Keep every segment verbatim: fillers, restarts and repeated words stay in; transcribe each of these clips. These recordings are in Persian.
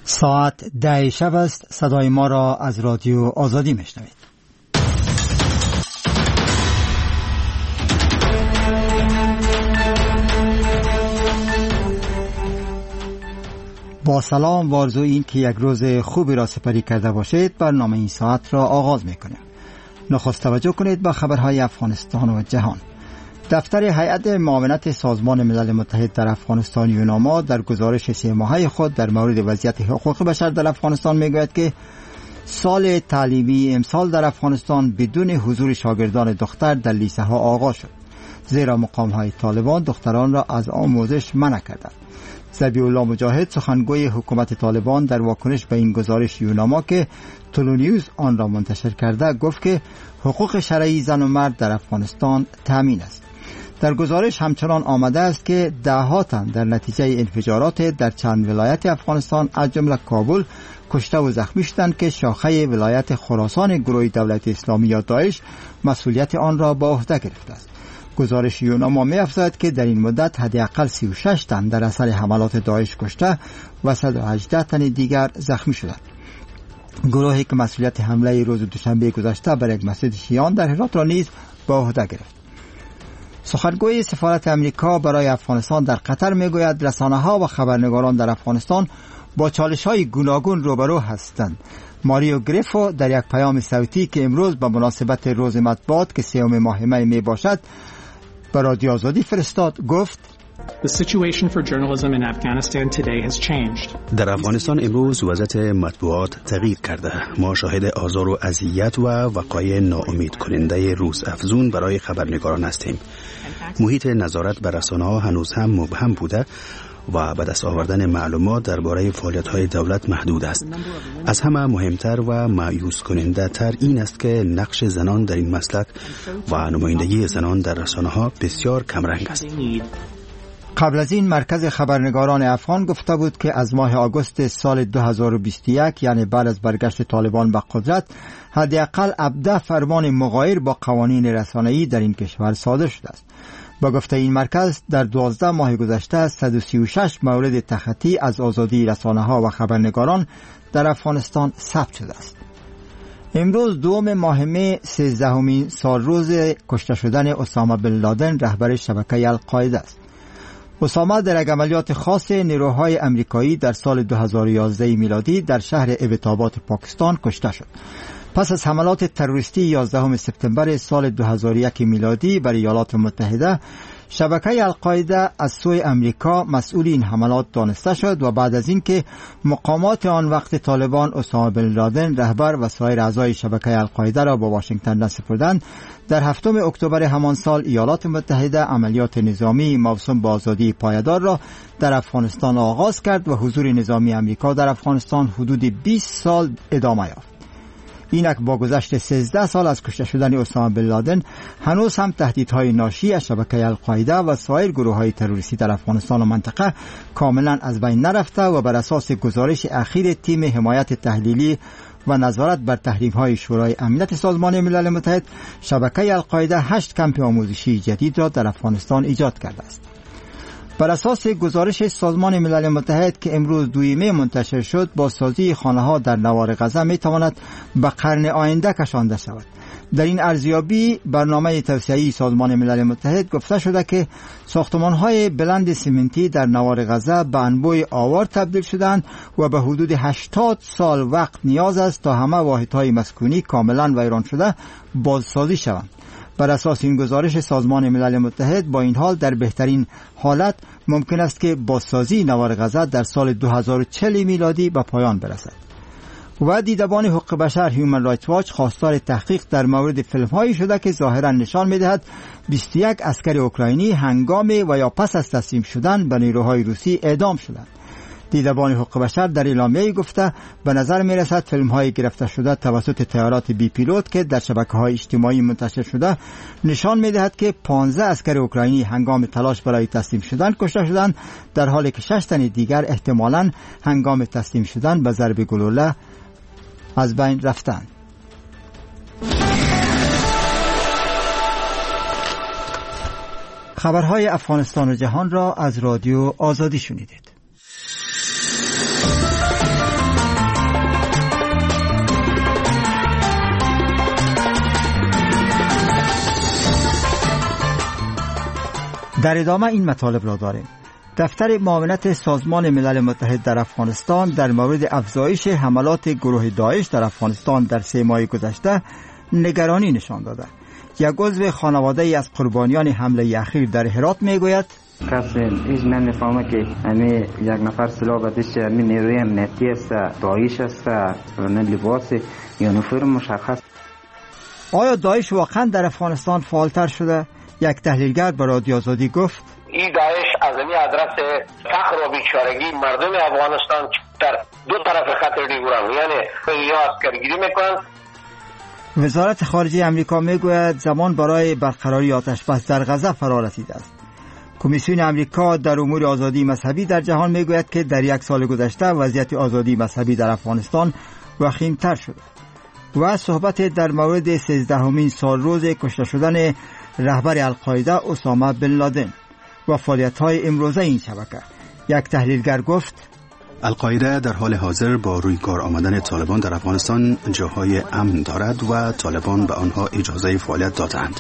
ساعت ده شب است. صدای ما را از رادیو آزادی میشنوید. با سلام و آرزوی این که یک روز خوبی را سپری کرده باشید. برنامه این ساعت را آغاز میکنیم. نخست توجه کنید به خبرهای افغانستان و جهان. دفتر هیئت معاونت سازمان ملل متحد در افغانستان یوناما در گزارش سه ماهه خود در مورد وضعیت حقوق بشر در افغانستان میگوید که سال تعلیمی امسال در افغانستان بدون حضور شاگردان دختر در لیسه ها آغاز شد، زیرا مقام های طالبان دختران را از آموزش منع کردند. ذبیح الله مجاهد، سخنگوی حکومت طالبان، در واکنش به این گزارش یوناما که تولونیوز آن را منتشر کرده گفت که حقوق شرعی زن و مرد در افغانستان تامین است. در گزارش همچنان آمده است که ده‌ها تن در نتیجه انفجارات در چند ولایت افغانستان از جمله کابل کشته و زخمی شدند که شاخه ولایت خراسان گروه دولت اسلامی یا داعش مسئولیت آن را به عهده گرفته است. گزارش یوناما می‌افزاید که در این مدت حداقل سی و شش تن در اثر حملات داعش کشته و صد و هجده تن دیگر زخمی شدند. گروهی که مسئولیت حمله روز دوشنبه گذشته بر یک مسجد شیعیان در هرات را نیز به عهده گرفت. سخنگوی سفارت امریکا برای افغانستان در قطر میگوید رسانه‌ها و خبرنگاران در افغانستان با چالش‌های گوناگون روبرو هستند. ماریو گریفو در یک پیام صوتی که امروز به مناسبت روز مطبوعات که سوم ماه می می باشد به رادیو آزادی فرستاد گفت: The situation for journalism in Afghanistan today has changed. در افغانستان امروز وضعیت مطبوعات تغییر کرده. ما شاهد آزار و اذیت و وقایع ناامید کننده روز افزون برای خبرنگاران هستیم. محیط نظارت بر رسانه‌ها هنوز هم مبهم بوده و به دست آوردن معلومات درباره فعالیت‌های دولت محدود است. از همه مهمتر و مایوس کننده تر این است که نقش زنان در این مسلک و نمایندگی زنان در رسانه‌ها بسیار کمرنگ است. قبل از این مرکز خبرنگاران افغان گفته بود که از ماه آگوست سال دو هزار و بیست و یک، یعنی بعد از برگشت طالبان به قدرت، حداقل هفده فرمان مغایر با قوانین رسانه‌ای در این کشور صادر شده است. با گفته این مرکز در دوازده ماه گذشته صد و سی و شش مورد تخطی از آزادی رسانه‌ها و خبرنگاران در افغانستان ثبت شده است. امروز دوم ماه می سیزدهمین سال روز کشته شدن اسامه بن لادن رهبر شبکه القاعده است. اسامه در یک عملیات خاص نیروهای امریکایی در سال دو هزار و یازده میلادی در شهر ابتابات پاکستان کشته شد. پس از حملات تروریستی یازدهم سپتامبر سال دو هزار و یک میلادی بر ایالات متحده، شبکه القاعده از سوی امریکا مسئول این حملات دانسته شد و بعد از اینکه مقامات آن وقت طالبان اسامه بن لادن رهبر و سایر اعضای شبکه القاعده را به واشنگتن نسپردند، در هفتم اکتبر همان سال ایالات متحده عملیات نظامی موسوم به آزادی پایدار را در افغانستان آغاز کرد و حضور نظامی امریکا در افغانستان حدود بیست سال ادامه یافت. اینک با گذشت سیزده سال از کشته شدن اسامه بن لادن هنوز هم تهدیدهای ناشی از شبکه القاعده و سایر گروه‌های تروریستی در افغانستان و منطقه کاملا از بین نرفته و بر اساس گزارش اخیر تیم حمایت تحلیلی و نظارت بر تحریم‌های شورای امنیت سازمان ملل متحد، شبکه القاعده هشت کمپ آموزشی جدید را در افغانستان ایجاد کرده است. بر اساس گزارش سازمان ملل متحد که امروز دوی می منتشر شد، بازسازی خانه‌ها در نوار غزه می تواند به قرن آینده کشانده شود. در این ارزیابی برنامه توسعه‌ای سازمان ملل متحد گفته شده که ساختمان‌های بلند سیمنتی در نوار غزه به انبوه آوار تبدیل شدند و به حدود هشتاد سال وقت نیاز است تا همه واحدهای مسکونی کاملا ویران شده بازسازی شوند. بر اساس این گزارش سازمان ملل متحد با این حال در بهترین حالت ممکن است که بازسازی نوار غزه در سال دو هزار و چهل میلادی به پایان برسد. و دیدبان حقوق بشر هیومن رایتس واچ خواستار تحقیق در مورد فیلم‌هایی شده که ظاهراً نشان می‌دهد بیست و یک عسکر اوکراینی هنگام و یا پس از تسلیم شدن به نیروهای روسی اعدام شدند. دیدبان حقوق بشر در اعلامیه‌ای گفته به نظر می‌رسد فیلم‌های گرفته شده توسط طیارات بی پیلوت که در شبکه‌های اجتماعی منتشر شده نشان می‌دهد که پانزده عسکر اوکراینی هنگام تلاش برای تسلیم شدن کشته شدند، در حالی که شش تن دیگر احتمالاً هنگام تسلیم شدن به ضرب گلوله از بین رفتند. خبرهای افغانستان و جهان را از رادیو آزادی شنیدید. در ادامه این مطالب را داریم. دفتر معاونت سازمان ملل متحد در افغانستان در مورد افزایش حملات گروه داعش در افغانستان در سه ماه گذشته نگرانی نشان داده. یک عضو خانواده ای از قربانیان حمله اخیر در هرات میگوید کسی هیچ نمیفهمه که امی یک نفر سلاح بدش امی نیروی امنیتی است، داعش است، نه لباس یا نفر مشخص. آیا داعش واقعا در افغانستان فعالتر شده؟ یک تحلیلگر به رادیو آزادی گفت این داعش از این آدرس فقر و بیچارگی مردم افغانستان در دو طرف خط دیگران، یعنی یا عسکرگیری میکنن. وزارت خارجه امریکا میگوید زمان برای برقراری آتش بس در غزه فرا رسیده است. کمیسیون امریکا در امور آزادی مذهبی در جهان میگوید که در یک سال گذشته وضعیت آزادی مذهبی در افغانستان وخیم‌تر شده و صحبت در مورد سیزدهمین سال روز کشته شدن رهبر القاعده اسامه بن لادن و فعالیت‌های امروزه این شبکه. یک تحلیلگر گفت القاعده در حال حاضر با روی کار آمدن طالبان در افغانستان جاهای امن دارد و طالبان به آنها اجازه فعالیت دادند.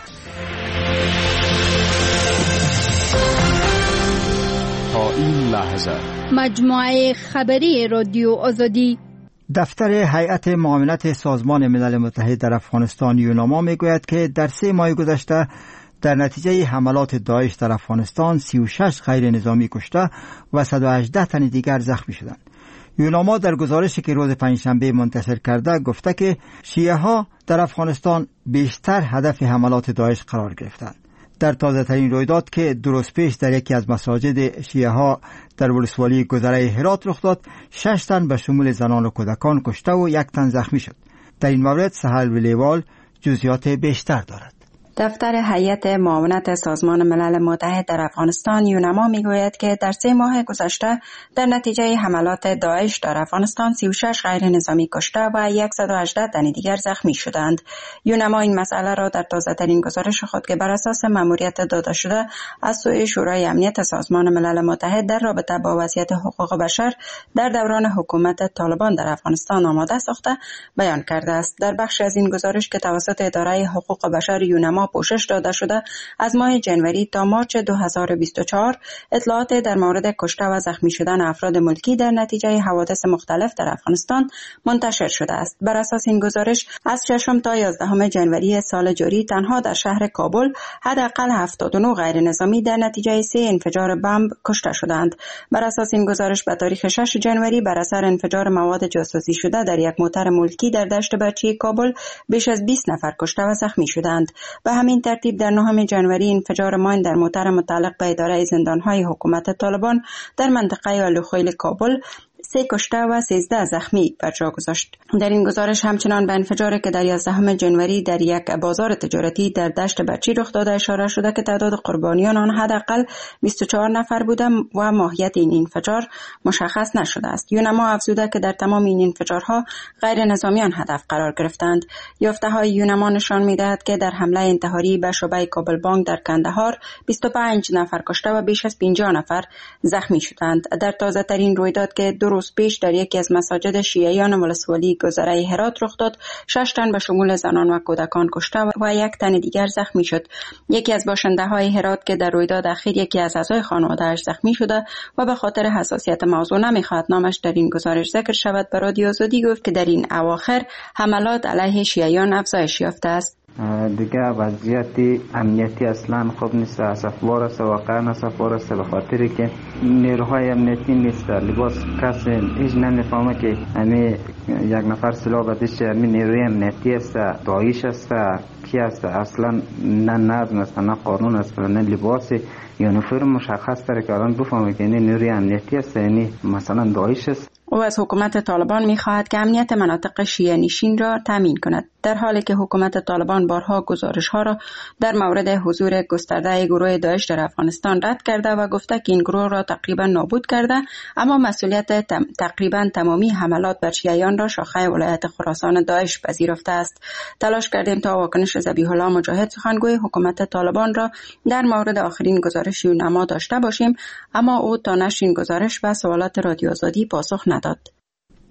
تا این لحظه مجموعه خبری رادیو آزادی. دفتر هیئت معاونت سازمان ملل متحد در افغانستان یوناما میگوید که در سه ماه گذشته در نتیجه حملات داعش در افغانستان سی و شش غیر نظامی کشته و صد و هجده تن دیگر زخمی شدند. یوناما در گزارشی که روز پنجشنبه منتشر کرده گفته که شیعه ها در افغانستان بیشتر هدف حملات داعش قرار گرفتند. در تازه ترین رویداد که درست پیش در یکی از مساجد شیعه ها در ولسوالی گذره هرات رخ داد، شش تن به شمول زنان و کودکان کشته و یک تن زخمی شد. در این مورد سهل ولیوال جزئیات بیشتر دارد. دفتر هیئت معاونت سازمان ملل متحد در افغانستان یوناما میگوید که در سه ماه گذشته در نتیجه حملات داعش در افغانستان سی و شش غیر نظامی کشته و صد و هجده تن دیگر زخمی شدند. یوناما این مسئله را در تازه ترین گزارش خود که بر اساس مأموریت داده شده از سوی شورای امنیت سازمان ملل متحد در رابطه با وضعیت حقوق بشر در دوران حکومت طالبان در افغانستان آماده ساخته بیان کرده است. در بخش از این گزارش که توسط اداره حقوق بشر یوناما پوشش داده شده از ماه جنوری تا مارچ دو هزار و بیست و چهار اطلاعات در مورد کشته و زخمی شدن افراد ملکی در نتیجه حوادث مختلف در افغانستان منتشر شده است. بر اساس این گزارش از ششم تا یازدهم جنوری سال جاری تنها در شهر کابل حداقل هفتاد و نه غیر نظامی در نتیجه سه انفجار بمب کشته شدند. بر اساس این گزارش به تاریخ شش جنوری بر اثر انفجار مواد جاسوسی شده در یک موتر ملکی در دشت برچی کابل بیش از بیست نفر کشته و زخمی شدند. به همین ترتیب در نهم جنوری انفجار ماین در موتر متعلق به اداره زندان‌های حکومت طالبان در منطقه آلوخیل کابل سه کشته و سیزده زخمی بر جا گذاشت. در این گزارش همچنان به انفجاری که در یازدهم جنوری در یک بازار تجارتی در دشت برچی رخ داده اشاره شده که تعداد قربانیان آن حداقل بیست و چهار نفر بوده و ماهیت این انفجار مشخص نشده است. یوناما افزوده که در تمام این انفجارها غیر نظامیان هدف قرار گرفتند. یافته‌های یوناما نشان می‌دهد که در حمله انتحاری به شعبه کابل بانک در کندهار بیست و پنج نفر کشته و بیش از پنجاه نفر زخمی شدند. در تازه ترین رویداد که دو روز پیش در یکی از مساجد شیعیان ولسوالی گذره هرات رخ داد، شش تن به شمول زنان و کودکان کشته و یک تن دیگر زخمی شد. یکی از باشنده‌های هرات که در رویداد اخیر یکی از اعضای خانواده‌اش زخمی شده و به خاطر حساسیت موضوع نمی‌خواهد نامش در این گزارش ذکر شود، به رادیو آزادی گفت که در این اواخر حملات علیه شیعیان افزایش یافته است. دیگه وضعیت امنیتی اصلا خوب نیست، اسفبار است، واقعا اسفبار است، به خاطری که نیروهای امنیتی نیست، لباس کسی هیچ نمیفهمه که امی یک نفر سلاح بدش امی نیروی امنیتی است، داعش است، کی است، اصلا نه نظم است، نه قانون است، نه لباس یا نفر مشخص داره که الان بفهمه که این نیروی امنیتی است، یعنی مثلا داعش است. او از حکومت طالبان می‌خواهد که امنیت مناطق شیعه نشین را تامین کند، در حالی که حکومت طالبان بارها گزارش‌ها را در مورد حضور گسترده گروه داعش در افغانستان رد کرده و گفته که این گروه را تقریبا نابود کرده، اما مسئولیت تم... تقریبا تمامی حملات بر شیعیان را شاخه ولایت خراسان داعش پذیرفته است. تلاش کردیم تا واکنش ذبیح الله مجاهد سخنگوی حکومت طالبان را در مورد آخرین گزارش یوناما داشته باشیم، اما او تا نشر این گزارش و سوالات رادیو آزادی پاسخ نداد.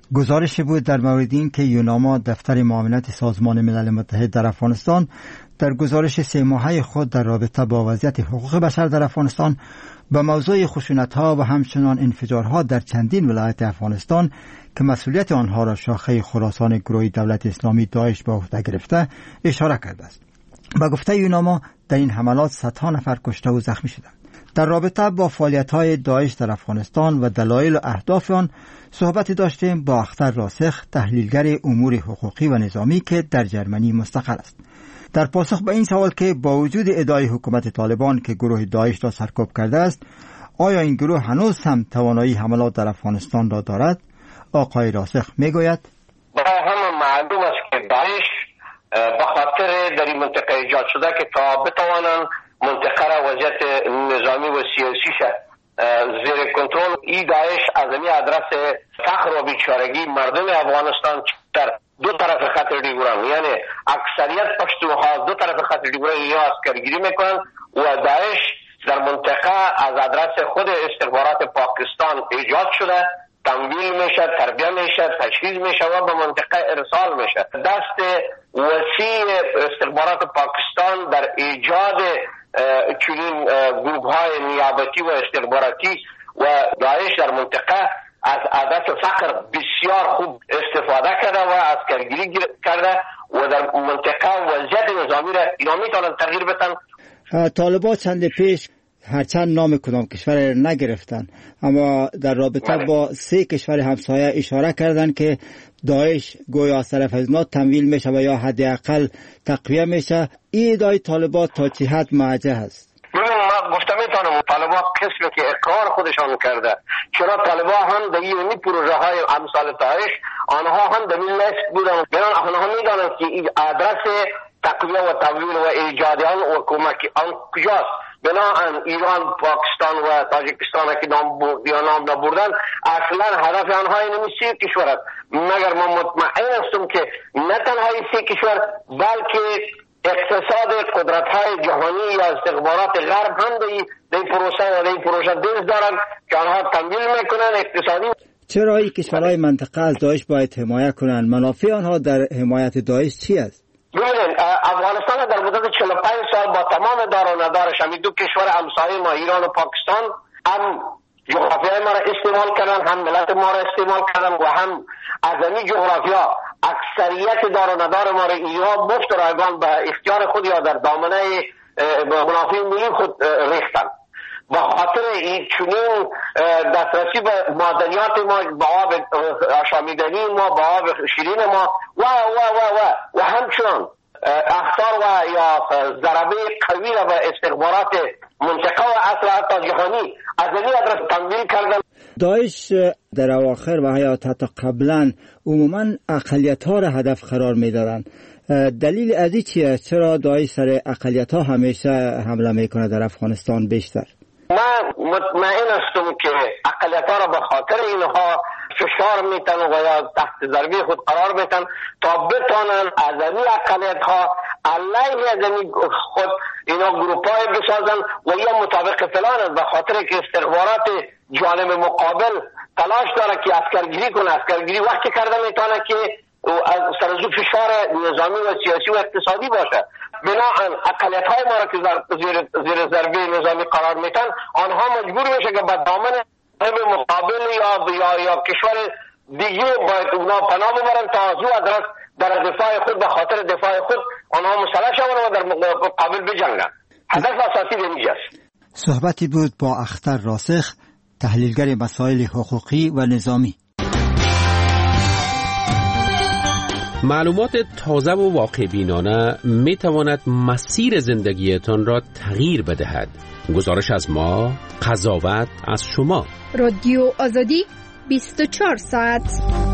گزارش بود در مورد این که یوناما دفتر معاونت سازمان ملل متحد در افغانستان در گزارش سه ماهه خود در رابطه با وضعیت حقوق بشر در افغانستان به موضوع خشونت‌ها و همچنان انفجارها در چندین ولایت افغانستان که مسئولیت آنها را شاخه خراسان گروه دولت اسلامی داعش به عهده گرفته اشاره کرده است. به گفته یوناما در این حملات صدها نفر کشته و زخمی شدند. در رابطه با فعالیت‌های داعش در افغانستان و دلایل و اهداف آن صحبت داشتیم با اختر راسخ، تحلیلگر امور حقوقی و نظامی که در جرمنی مستقر است. در پاسخ به این سوال که با وجود ادعای حکومت طالبان که گروه داعش را سرکوب کرده است، آیا این گروه هنوز هم توانایی حملات در افغانستان را دارد؟ آقای راسخ میگوید برای همه معلوم است که داعش به خاطر در این منطقه ایجاد شده که تا بتوانند منطقه را وضعیت نظامی و سیاسیش زیر کنترل، این داعش از این ادرس فقر و بیچارگی مردم افغانستان در دو طرف خط ریگوران، یعنی اکثریت پشتونها دو طرف خط ریگوران یا اسکرگیری میکنن و داعش در منطقه از ادرس خود استخبارات پاکستان ایجاد شده، تمویل میشه، تربیه میشه، تجهیز میشه و به منطقه ارسال میشه. دست وسیع استخبارات پاکستان در ایجاد چنین گروه های نیابتی و استخباراتی و داعش در منطقه از عادت فقر بسیار خوب استفاده کرده و اسکرگیری کرده و در منطقه وضعیت نظامی را اینا میتونن تغییر بدن. طالبان چند پیش هرچند نام کدام کشور نگرفتن، اما در رابطه بله. با سه کشور همسایه اشاره کردن که داعش گویا از طرف از ما تمویل میشه و یا حداقل تقویه میشه. این ادعای طالبان تا چه حد موجه است؟ ببین ما گفتم میتونم طالبان قسمی که اقرار خودشان کرده، چرا طالبان هم در این پروژه های امثال داعش آنها هم در این لیست بودن، بنان آنها میدانند که این آدرس تقویه و تمویل و ایجاد آن و کمک آن کجاست. بنابراین ایران، پاکستان و تاجیکستان که نام یا نام نبردن اصلا هدف آنها این سه کشور است. مگر من مطمئن هستم که نه تنها این سه کشور بلکه اقتصاد قدرت های جهانی یا استخبارات غرب هم در این پروسه و در این پروژه دست دارند که آنها تمویل میکنن اقتصادی. چرا این کشورهای منطقه از داعش باید حمایت کنند؟ منافع آنها در حمایت داعش چی است؟ ببینید افغانستان در مدت چهل و پنج سال با تمام دار و ندارش همین دو کشور همسایه ما ایران و پاکستان هم جغرافیای ما را استعمال کردن، هم ملت ما را استعمال کردن و هم از این جغرافیا اکثریت دار و ندار ما را ایران مفت رایگان به اختیار خود یا در دامنه منافع ملی خود ریختن. با خاطر این چنین دسترسی به معدنیات ما، به آب آشامیدنی ما، به آب شیرین ما و و و و و همچنان اخطار و یا ضربه قوی را به استخبارات منطقه و اصل حتی جهانی از این ادرس تمویل کردن. داعش در اواخر و حیات حتی قبلا عموما اقلیت ها را هدف قرار می دادن. دلیل ازی چیه؟ چرا داعش سر اقلیت ها همیشه حمله میکنه در افغانستان بیشتر؟ من مطمئن هستم که اقلیت ها را به خاطر اینها فشار میتن و یا تحت ضربه خود قرار میتن تا بتانن از این اقلیت ها علیه از این خود اینا گروپ های بسازن و یا مطابق فلان است، به خاطر که استخبارات جانب مقابل تلاش داره که اسکرگیری کنه. اسکرگیری وقتی کرده میتونه که سرزو فشار نظامی و سیاسی و اقتصادی باشه. بنابراین اقلیت های ما را که زیر, زیر ضربه نظامی قرار میتن آنها مجبور میشه که به دامن مقابل یا یا یا کشور دیگه باید اونا پناه ببرن تا از او ادرس در دفاع خود به خاطر دفاع خود آنها مسلح شون و در مقابل بجنگن. هدف اساسی اینجا است. صحبتی بود با اختر راسخ، تحلیلگر مسائل حقوقی و نظامی. معلومات تازه و واقع بینانه می تواند مسیر زندگیتان را تغییر بدهد. گزارش از ما، قضاوت از شما. رادیو آزادی بیست و چهار ساعت.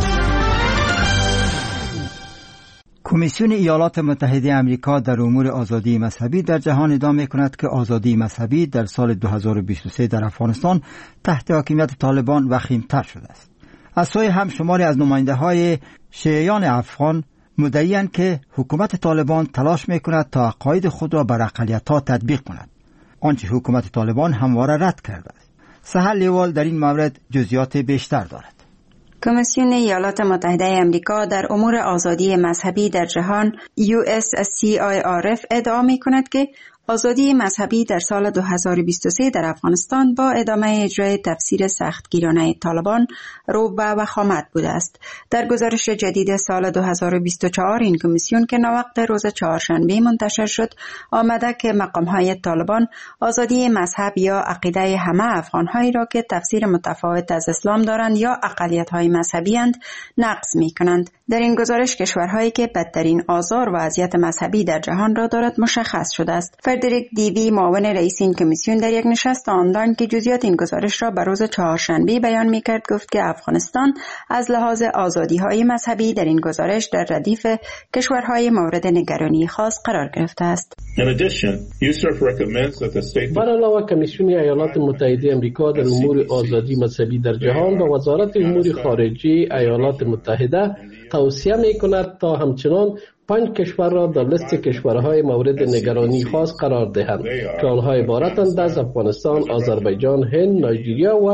کمیسیون ایالات متحده آمریکا در امور آزادی مذهبی در جهان ادعا می‌کند که آزادی مذهبی در سال دو هزار و بیست و سه در افغانستان تحت حاکمیت طالبان وخیم‌تر شده است. از سوی هم شماری از نماینده‌های شیعیان افغان مدعی‌اند که حکومت طالبان تلاش می‌کند تا عقاید خود را بر اقلیت‌ها تطبیق کند، آنچه حکومت طالبان همواره رد کرده است. سحر لیوال در این مورد جزئیات بیشتر دارد. کمیسیون ایالات متحده امریکا در امور آزادی مذهبی در جهان یو اس سی آی آر اف ادعا می کند که آزادی مذهبی در سال دو هزار و بیست و سه در افغانستان با ادامه اجرای تفسیر سختگیرانه طالبان رو به وخامت بوده است. در گزارش جدید سال دو هزار و بیست و چهار این کمیسیون که ناوقت روز چهارشنبه منتشر شد آمده که مقام‌های طالبان آزادی مذهب یا عقیده همه افغان‌هایی را که تفسیر متفاوت از اسلام دارند یا اقلیت‌های مذهبی اند نقض می‌کنند. در این گزارش کشورهایی که بدترین آزار و اذیت مذهبی در جهان را دارد مشخص شده است. فردریک دیوی معاون رئیس این کمیسیون در یک نشست آنلاین که جزئیات این گزارش را بر روز چهارشنبه بیان می‌کرد گفت که افغانستان از لحاظ آزادی‌های مذهبی در این گزارش در ردیف کشورهای مورد نگرانی خاص قرار گرفته است. بر علاوه کمیسیون ایالات متحده آمریکا در امور آزادی مذهبی در جهان و وزارت امور خارجه ایالات متحده توصیه می‌کند تا همچنان پنج کشور را در لیست کشورهای مورد نگرانی خاص قرار دهند که آنها عبارتند از افغانستان، آذربایجان، هند، نایجریا و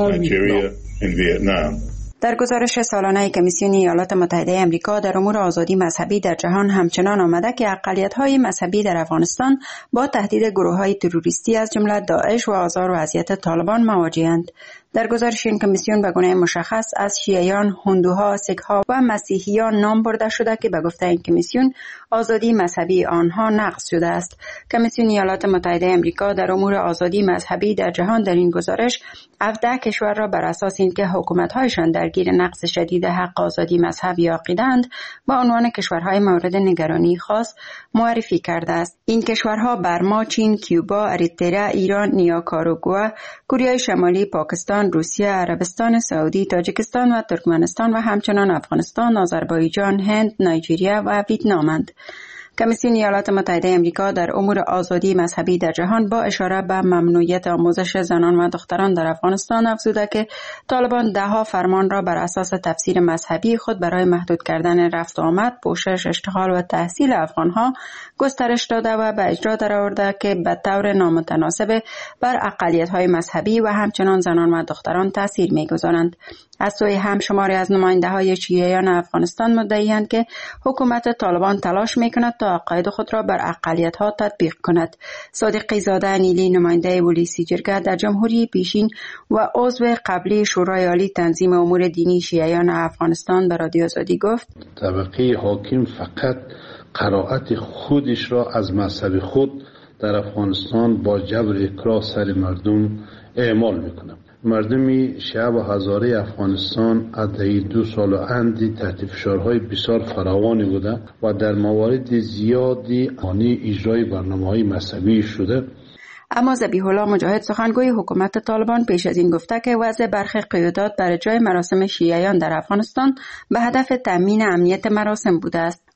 ویتنام. در گزارش سالانه کمیسیون ایالات متحده آمریکا در امور آزادی مذهبی در جهان همچنان آمده که اقلیت‌های مذهبی در افغانستان با تهدید گروه‌های تروریستی از جمله داعش و آزار و اذیت طالبان مواجه‌اند. در گزارش این کمیسیون به گونه مشخص از شیعیان، هندوها، سیک‌ها و مسیحیان نام برده شده که به گفته این کمیسیون آزادی مذهبی آنها نقض شده است. کمیسیون ایالات متحده آمریکا در امور آزادی مذهبی در جهان در این گزارش هفده کشور را بر اساس اینکه حکومت‌هایشان درگیر نقض شدید حق آزادی مذهب یا عقیده‌اند با عنوان کشورهای مورد نگرانی خاص معرفی کرده است. این کشورها برما، چین، کیوبا، اریتره، ایران، نیاکاراگوآ، کره شمالی، پاکستان، روسیه، عربستان سعودی، تاجیکستان و ترکمنستان و همچنان افغانستان، آذربایجان، هند، نایجریا و ویتنامند. کمیسیون ایالات متحده آمریکا در امور آزادی مذهبی در جهان با اشاره به ممنوعیت آموزش زنان و دختران در افغانستان افزوده که طالبان دهها فرمان را بر اساس تفسیر مذهبی خود برای محدود کردن رفت و آمد، پوشش، اشتغال و تحصیل افغانها گسترش داده و به اجرا درآورده که به طور نامتناسب بر اقلیت‌های مذهبی و همچنان زنان و دختران تاثیر می‌گذارند. از سوی هم شماری از نماینده‌های شیعیان افغانستان مدعی‌اند که حکومت طالبان تلاش می‌کند تا عقاید خود را بر اقلیت‌ها تطبیق کند. صادقی زاده نیلی نماینده پلیسی جرگه در جمهوری پیشین و عضو قبلی شورای عالی تنظیم امور دینی شیعیان افغانستان به رادیو آزادی گفت: طبقه حاکم فقط قرائت خودش را از مذهب خود در افغانستان با جبر اکراه سر مردم اعمال می‌کند. مردم شیعه و هزاره افغانستان عده‌ای دو سال و اندی تحت فشارهای بسیار فراوانی بوده و در موارد زیادی مانع اجرای برنامه‌های مذهبی شده. اما ذبیح الله مجاهد سخنگوی حکومت طالبان پیش از این گفته که وضع برخی قیادات بر اجرای مراسم شیعیان در افغانستان به هدف تامین امنیت مراسم بوده است.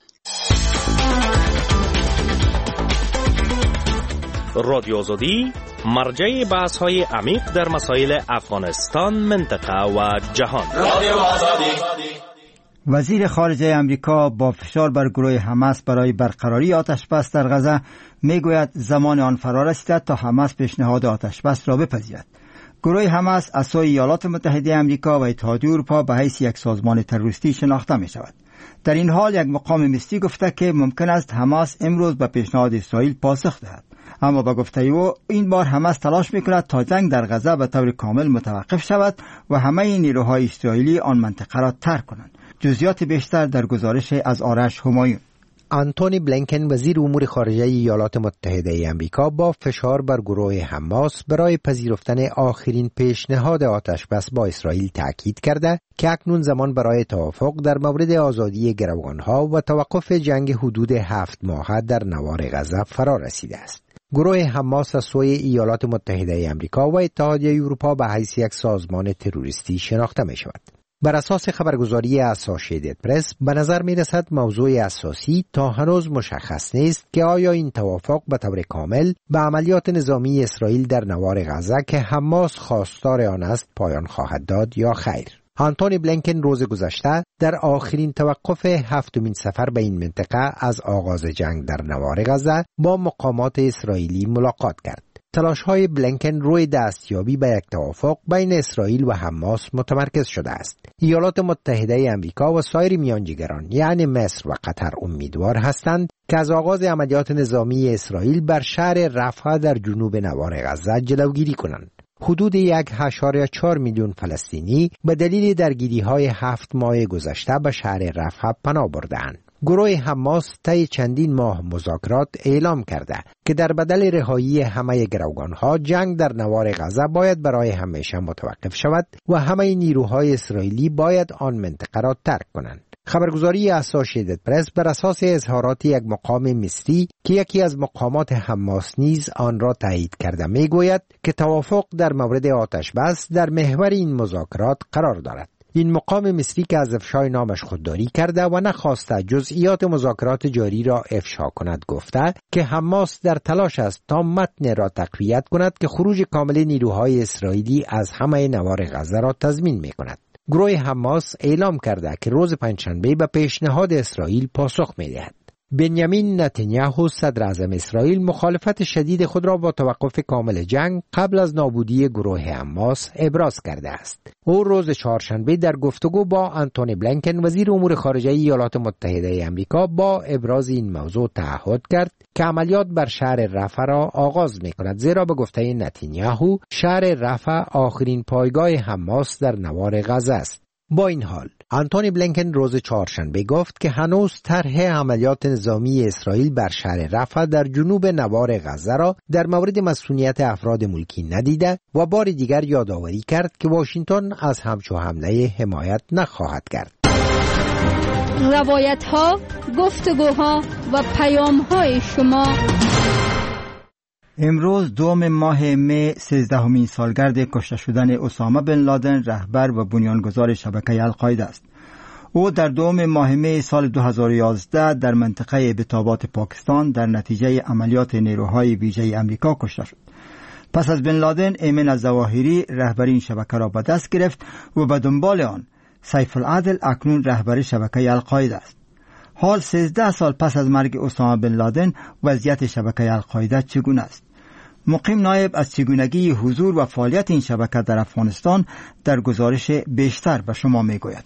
رادیو آزادی مرجع بحث‌های عمیق در مسائل افغانستان، منطقه و جهان. رادیو آزادی. وزیر خارجه امریکا با فشار بر گروه حماس برای برقراری آتشبس در غزه میگوید زمان آن فرا رسیده تا حماس پیشنهاد آتشبس را بپذیرد. گروه حماس از سوی ایالات متحده امریکا و اتحادیه اروپا به حیث یک سازمان تروریستی شناخته می شود. در این حال یک مقام مصری گفته که ممکن است حماس امروز به پیشنهاد اسرائیل پاسخ دهد. اما با گفته او این بار حماس تلاش میکند تا جنگ در غزه به طور کامل متوقف شود و همه نیروهای اسرائیلی آن منطقه را ترک کنند. جزئیات بیشتر در گزارش از آرش همایون. آنتونی بلینکن وزیر امور خارجه ایالات متحده آمریکا با فشار بر گروه حماس برای پذیرفتن آخرین پیشنهاد آتشبس با اسرائیل تاکید کرده که اکنون زمان برای توافق در مورد آزادی گروگانها و توقف جنگ حدود هفت ماهه در نوار غزه فرا رسیده است. گروه حماس از سوی ایالات متحده آمریکا و اتحادیه اروپا به حیث یک سازمان تروریستی شناخته می شود. بر اساس خبرگزاری اسوسییتد پرس به نظر می رسد موضوع اساسی تا هنوز مشخص نیست که آیا این توافق به طور کامل به عملیات نظامی اسرائیل در نوار غزه که حماس خواستار آن است پایان خواهد داد یا خیر. آنتونی بلینکن روز گذشته در آخرین توقف هفتمین سفر به این منطقه از آغاز جنگ در نوار غزه با مقامات اسرائیلی ملاقات کرد. تلاش‌های بلینکن روی دستیابی به یک توافق بین اسرائیل و حماس متمرکز شده است. ایالات متحده آمریکا و سایر میانجیگران یعنی مصر و قطر امیدوار هستند که از آغاز عملیات نظامی اسرائیل بر شهر رفح در جنوب نوار غزه جلوگیری کنند. حدود یک و چهار میلیون فلسطینی به دلیل درگیری‌های هفت ماه گذشته به شهر رفح پناه بردند. گروه حماس طی چندین ماه مذاکرات اعلام کرده که در بدل رهایی همه گروگانها جنگ در نوار غزه باید برای همیشه متوقف شود و همه نیروهای اسرائیلی باید آن منطقه را ترک کنند. خبرگزاری اسوسییتد پرس بر اساس اظهارات یک مقام مصری که یکی از مقامات حماس نیز آن را تایید کرده میگوید که توافق در مورد آتش بس در محور این مذاکرات قرار دارد. این مقام مصری که از افشای نامش خودداری کرده و نخواسته جزئیات مذاکرات جاری را افشا کند گفته که حماس در تلاش است تا متن را تقویت کند که خروج کامل نیروهای اسرائیلی از همه نوار غزه را تضمین می کند. گروه حماس اعلام کرده که روز پنجشنبه به پیشنهاد اسرائیل پاسخ می دهد. بنیامین نتانیاهو صدر اعظم اسرائیل مخالفت شدید خود را با توقف کامل جنگ قبل از نابودی گروه حماس ابراز کرده است. او روز چهارشنبه در گفتگو با آنتونی بلینکن وزیر امور خارجه ایالات متحده آمریکا با ابراز این موضوع تعهد کرد که عملیات بر شهر رفح را آغاز می کند، زیرا به گفته نتانیاهو شهر رفح آخرین پایگاه حماس در نوار غزه است. با این حال آنتونی بلینکن روز چهارشنبه گفت که هنوز طرح عملیات نظامی اسرائیل بر شهر رفح در جنوب نوار غزه را در مورد مسئولیت افراد ملکی ندیده و بار دیگر یادآوری کرد که واشنگتن از همچو حمله حمایت نخواهد کرد. روایت ها، گفتگوها و پیام های شما. امروز دوم ماه می سیزدهمین سالگرد کشته شدن اسامه بن لادن رهبر و بنیانگذار شبکه القاعده است. او در دوم ماه می سال دو هزار و یازده در منطقه ابتابات پاکستان در نتیجه عملیات نیروهای ویژه امریکا کشته شد. پس از بن لادن ایمن الظواهری رهبری این شبکه را به دست گرفت و به دنبال آن سیف العدل اکنون رهبر شبکه القاعده است. حال سیزده سال پس از مرگ اسامه بن لادن وضعیت شبکه القاعده چگونه است؟ مقیم نایب از چگونگی حضور و فعالیت این شبکه در افغانستان در گزارش بیشتر به شما میگوید.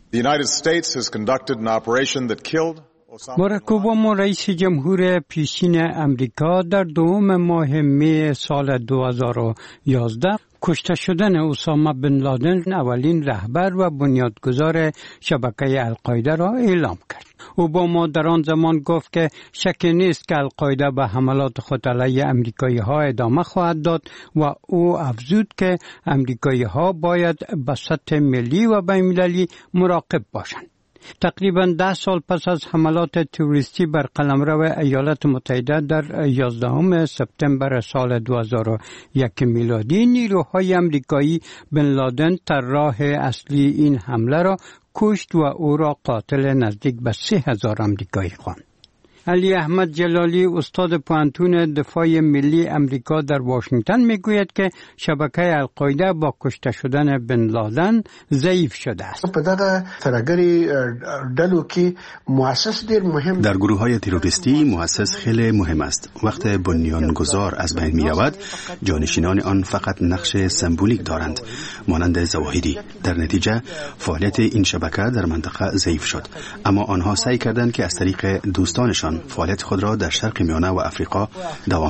باراک اوباما رئیس جمهور پیشین امریکا در دوم ماه می سال دو هزار و یازده کشته شدن اسامه بن لادن اولین رهبر و بنیادگذار شبکه القاعده را اعلام کرد. اوباما در آن زمان گفت که شکی نیست که القاعده به حملات خود علیه امریکایی ها ادامه خواهد داد و او افزود که امریکایی ها باید به سطح ملی و بین‌المللی مراقب باشند. تقریباً ده سال پس از حملات تروریستی بر قلمرو ایالات متحده در یازدهم سپتامبر سال دو هزار و یک میلادی نیروهای امریکایی بن لادن طراح اصلی این حمله را کشت و او را قاتل نزدیک به سه هزار امریکایی خواند. علی احمد جلالی استاد پوهنتون دفاع ملی امریکا در واشنگتن میگوید که شبکه القاعده با کشته شدن بن لادن ضعیف شده است. په دغه ترګری ډلو کې مؤسس ډیر مهم در گروه های تروریستی مؤسس خیلی مهم است. وقت بنیانگذار از بین می رود جانشینان آن فقط نقش سمبولیک دارند مانند ظواهری. در نتیجه فعالیت این شبکه در منطقه ضعیف شد، اما آنها سعی کردند که از طریق دوستانشان فعالیت خود را در شرق میانه و افریقا دوام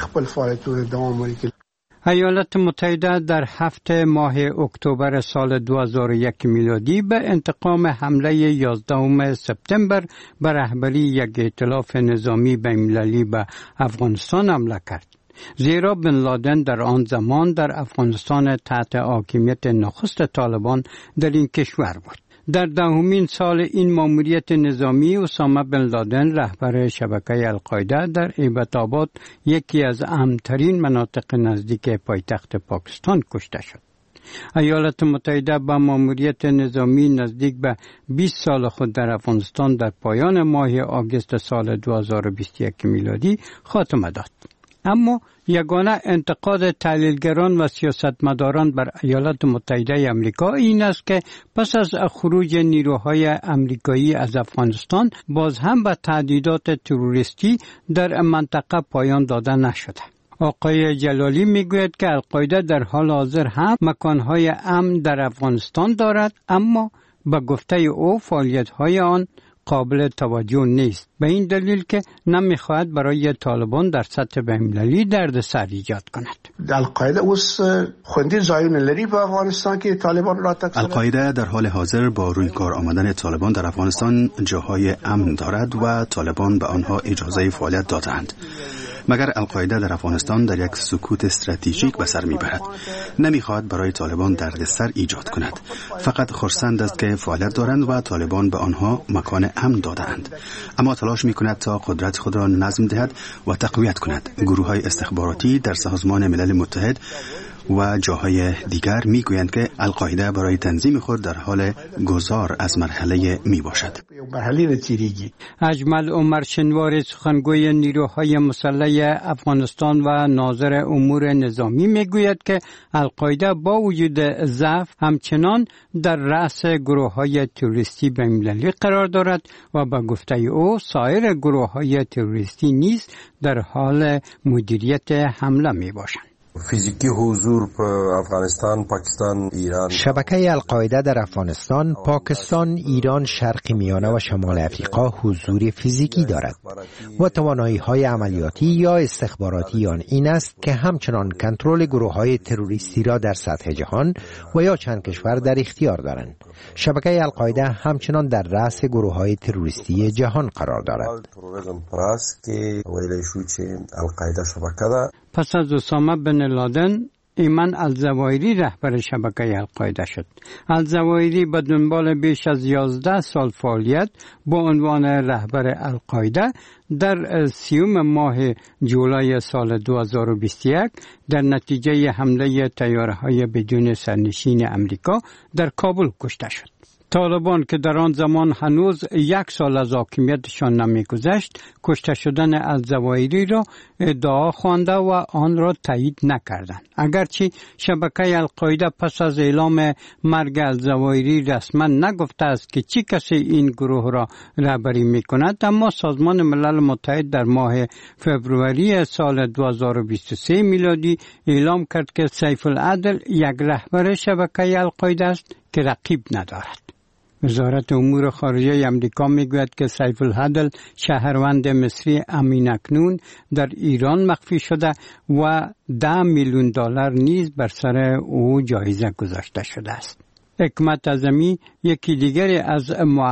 دهند. ایالات متحده در هفته ماه اکتبر سال دو هزار و یک میلادی به انتقام حمله یازدهم سپتامبر به رهبری یک ائتلاف نظامی بین‌المللی به افغانستان حمله کرد. زیرا بن لادن در آن زمان در افغانستان تحت حاکمیت نخست طالبان در این کشور بود. در دهمین سال این ماموریت نظامی اسامه بن لادن رهبر شبکه القاعده در ابتابات یکی از امن‌ترین مناطق نزدیک پایتخت پاکستان کشته شد. ایالات متحده با ماموریت نظامی نزدیک به بیست سال خود در افغانستان در پایان ماه آگوست سال دو هزار و بیست و یک میلادی خاتمه داد. اما یگانه انتقاد تحلیلگران و سیاستمداران بر ایالات متحده آمریکا این است که پس از خروج نیروهای آمریکایی از افغانستان باز هم به تهدیدات تروریستی در منطقه پایان داده نشده. آقای جلالی میگوید که القاعده در حال حاضر هم مکانهای امن در افغانستان دارد، اما به گفته او فعالیت‌های آن قابل توجه نیست، به این دلیل که نمیخواهد برای طالبان در سطح بین‌المللی دردسر ایجاد کند. القاعده اوس خوندی زایون لری به افغانستان که طالبان را تکسر. القاعده در حال حاضر با روی کار آمدن طالبان در افغانستان جاهای امن دارد و طالبان به آنها اجازه فعالیت دادند. مگر القاعده در افغانستان در یک سکوت استراتژیک به سر میبرد. نمیخواهد برای طالبان دردسر ایجاد کند. فقط خرسند است که فعالیت دارند و طالبان به آنها مکان امن دادند. اما تلاش میکند تا قدرت خود را نظم دهد و تقویت کند. گروه های استخباراتی در سازمان ملل متحد و جاهای دیگر میگویند که القاعده برای تنظیم خود در حال گذار از مرحله می باشد. اجمل عمر شنوار، سخنگوی نیروهای مسلح افغانستان و ناظر امور نظامی، میگوید که القاعده با وجود ضعف همچنان در رأس گروه‌های تروریستی بین‌المللی قرار دارد و به گفته او سایر گروه‌های تروریستی نیز در حال مدیریت حمله می باشند. فیزیکی حضور په افغانستان، پاکستان، ایران. شبکه القاعده در افغانستان، پاکستان، ایران، شرق میانه و شمال افریقا حضور فیزیکی دارد و توانایی های عملیاتی یا استخباراتی آن این است که همچنان کنترل گروه های تروریستی را در سطح جهان و یا چند کشور در اختیار دارند. شبکه القاعده همچنان در رأس گروه های تروریستی جهان قرار دارد. پس از اسامه بن لادن، ایمن الزوایری رهبر شبکه القاعده شد. الزوایری به دنبال بیش از یازده سال فعالیت با عنوان رهبر القاعده در سیوم ماه جولای سال دو هزار و بیست و یک در نتیجه حمله طیاره‌های بدون سرنشین امریکا در کابل کشته شد. طالبان که در آن زمان هنوز یک سال از حاکمیتشان نمی‌گذشت، کشته شدن الزوایری را ادعا خوانده و آن را تایید نکردند. اگرچه شبکه القاعده پس از اعلام مرگ الزوایری رسما نگفته است که چه کسی این گروه را رهبری می‌کند، اما سازمان ملل متحد در ماه فوریه سال دو هزار و بیست و سه میلادی اعلام کرد که سیف العدل یک رهبر شبکه القاعده است که رقیب ندارد. وزارت امور خارجه امریکا میگوید که سیف العدل شهروند مصری امین اکنون در ایران مخفی شده و ده میلیون دلار نیز بر سر او جایزه گذاشته شده است. حکمت اعظمی، یکی دیگر از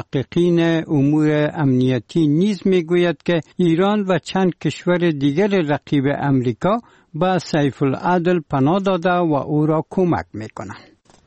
محققین امور امنیتی، نیز میگوید که ایران و چند کشور دیگر رقیب امریکا به سیف العدل پناه داده و او را کمک میکنند.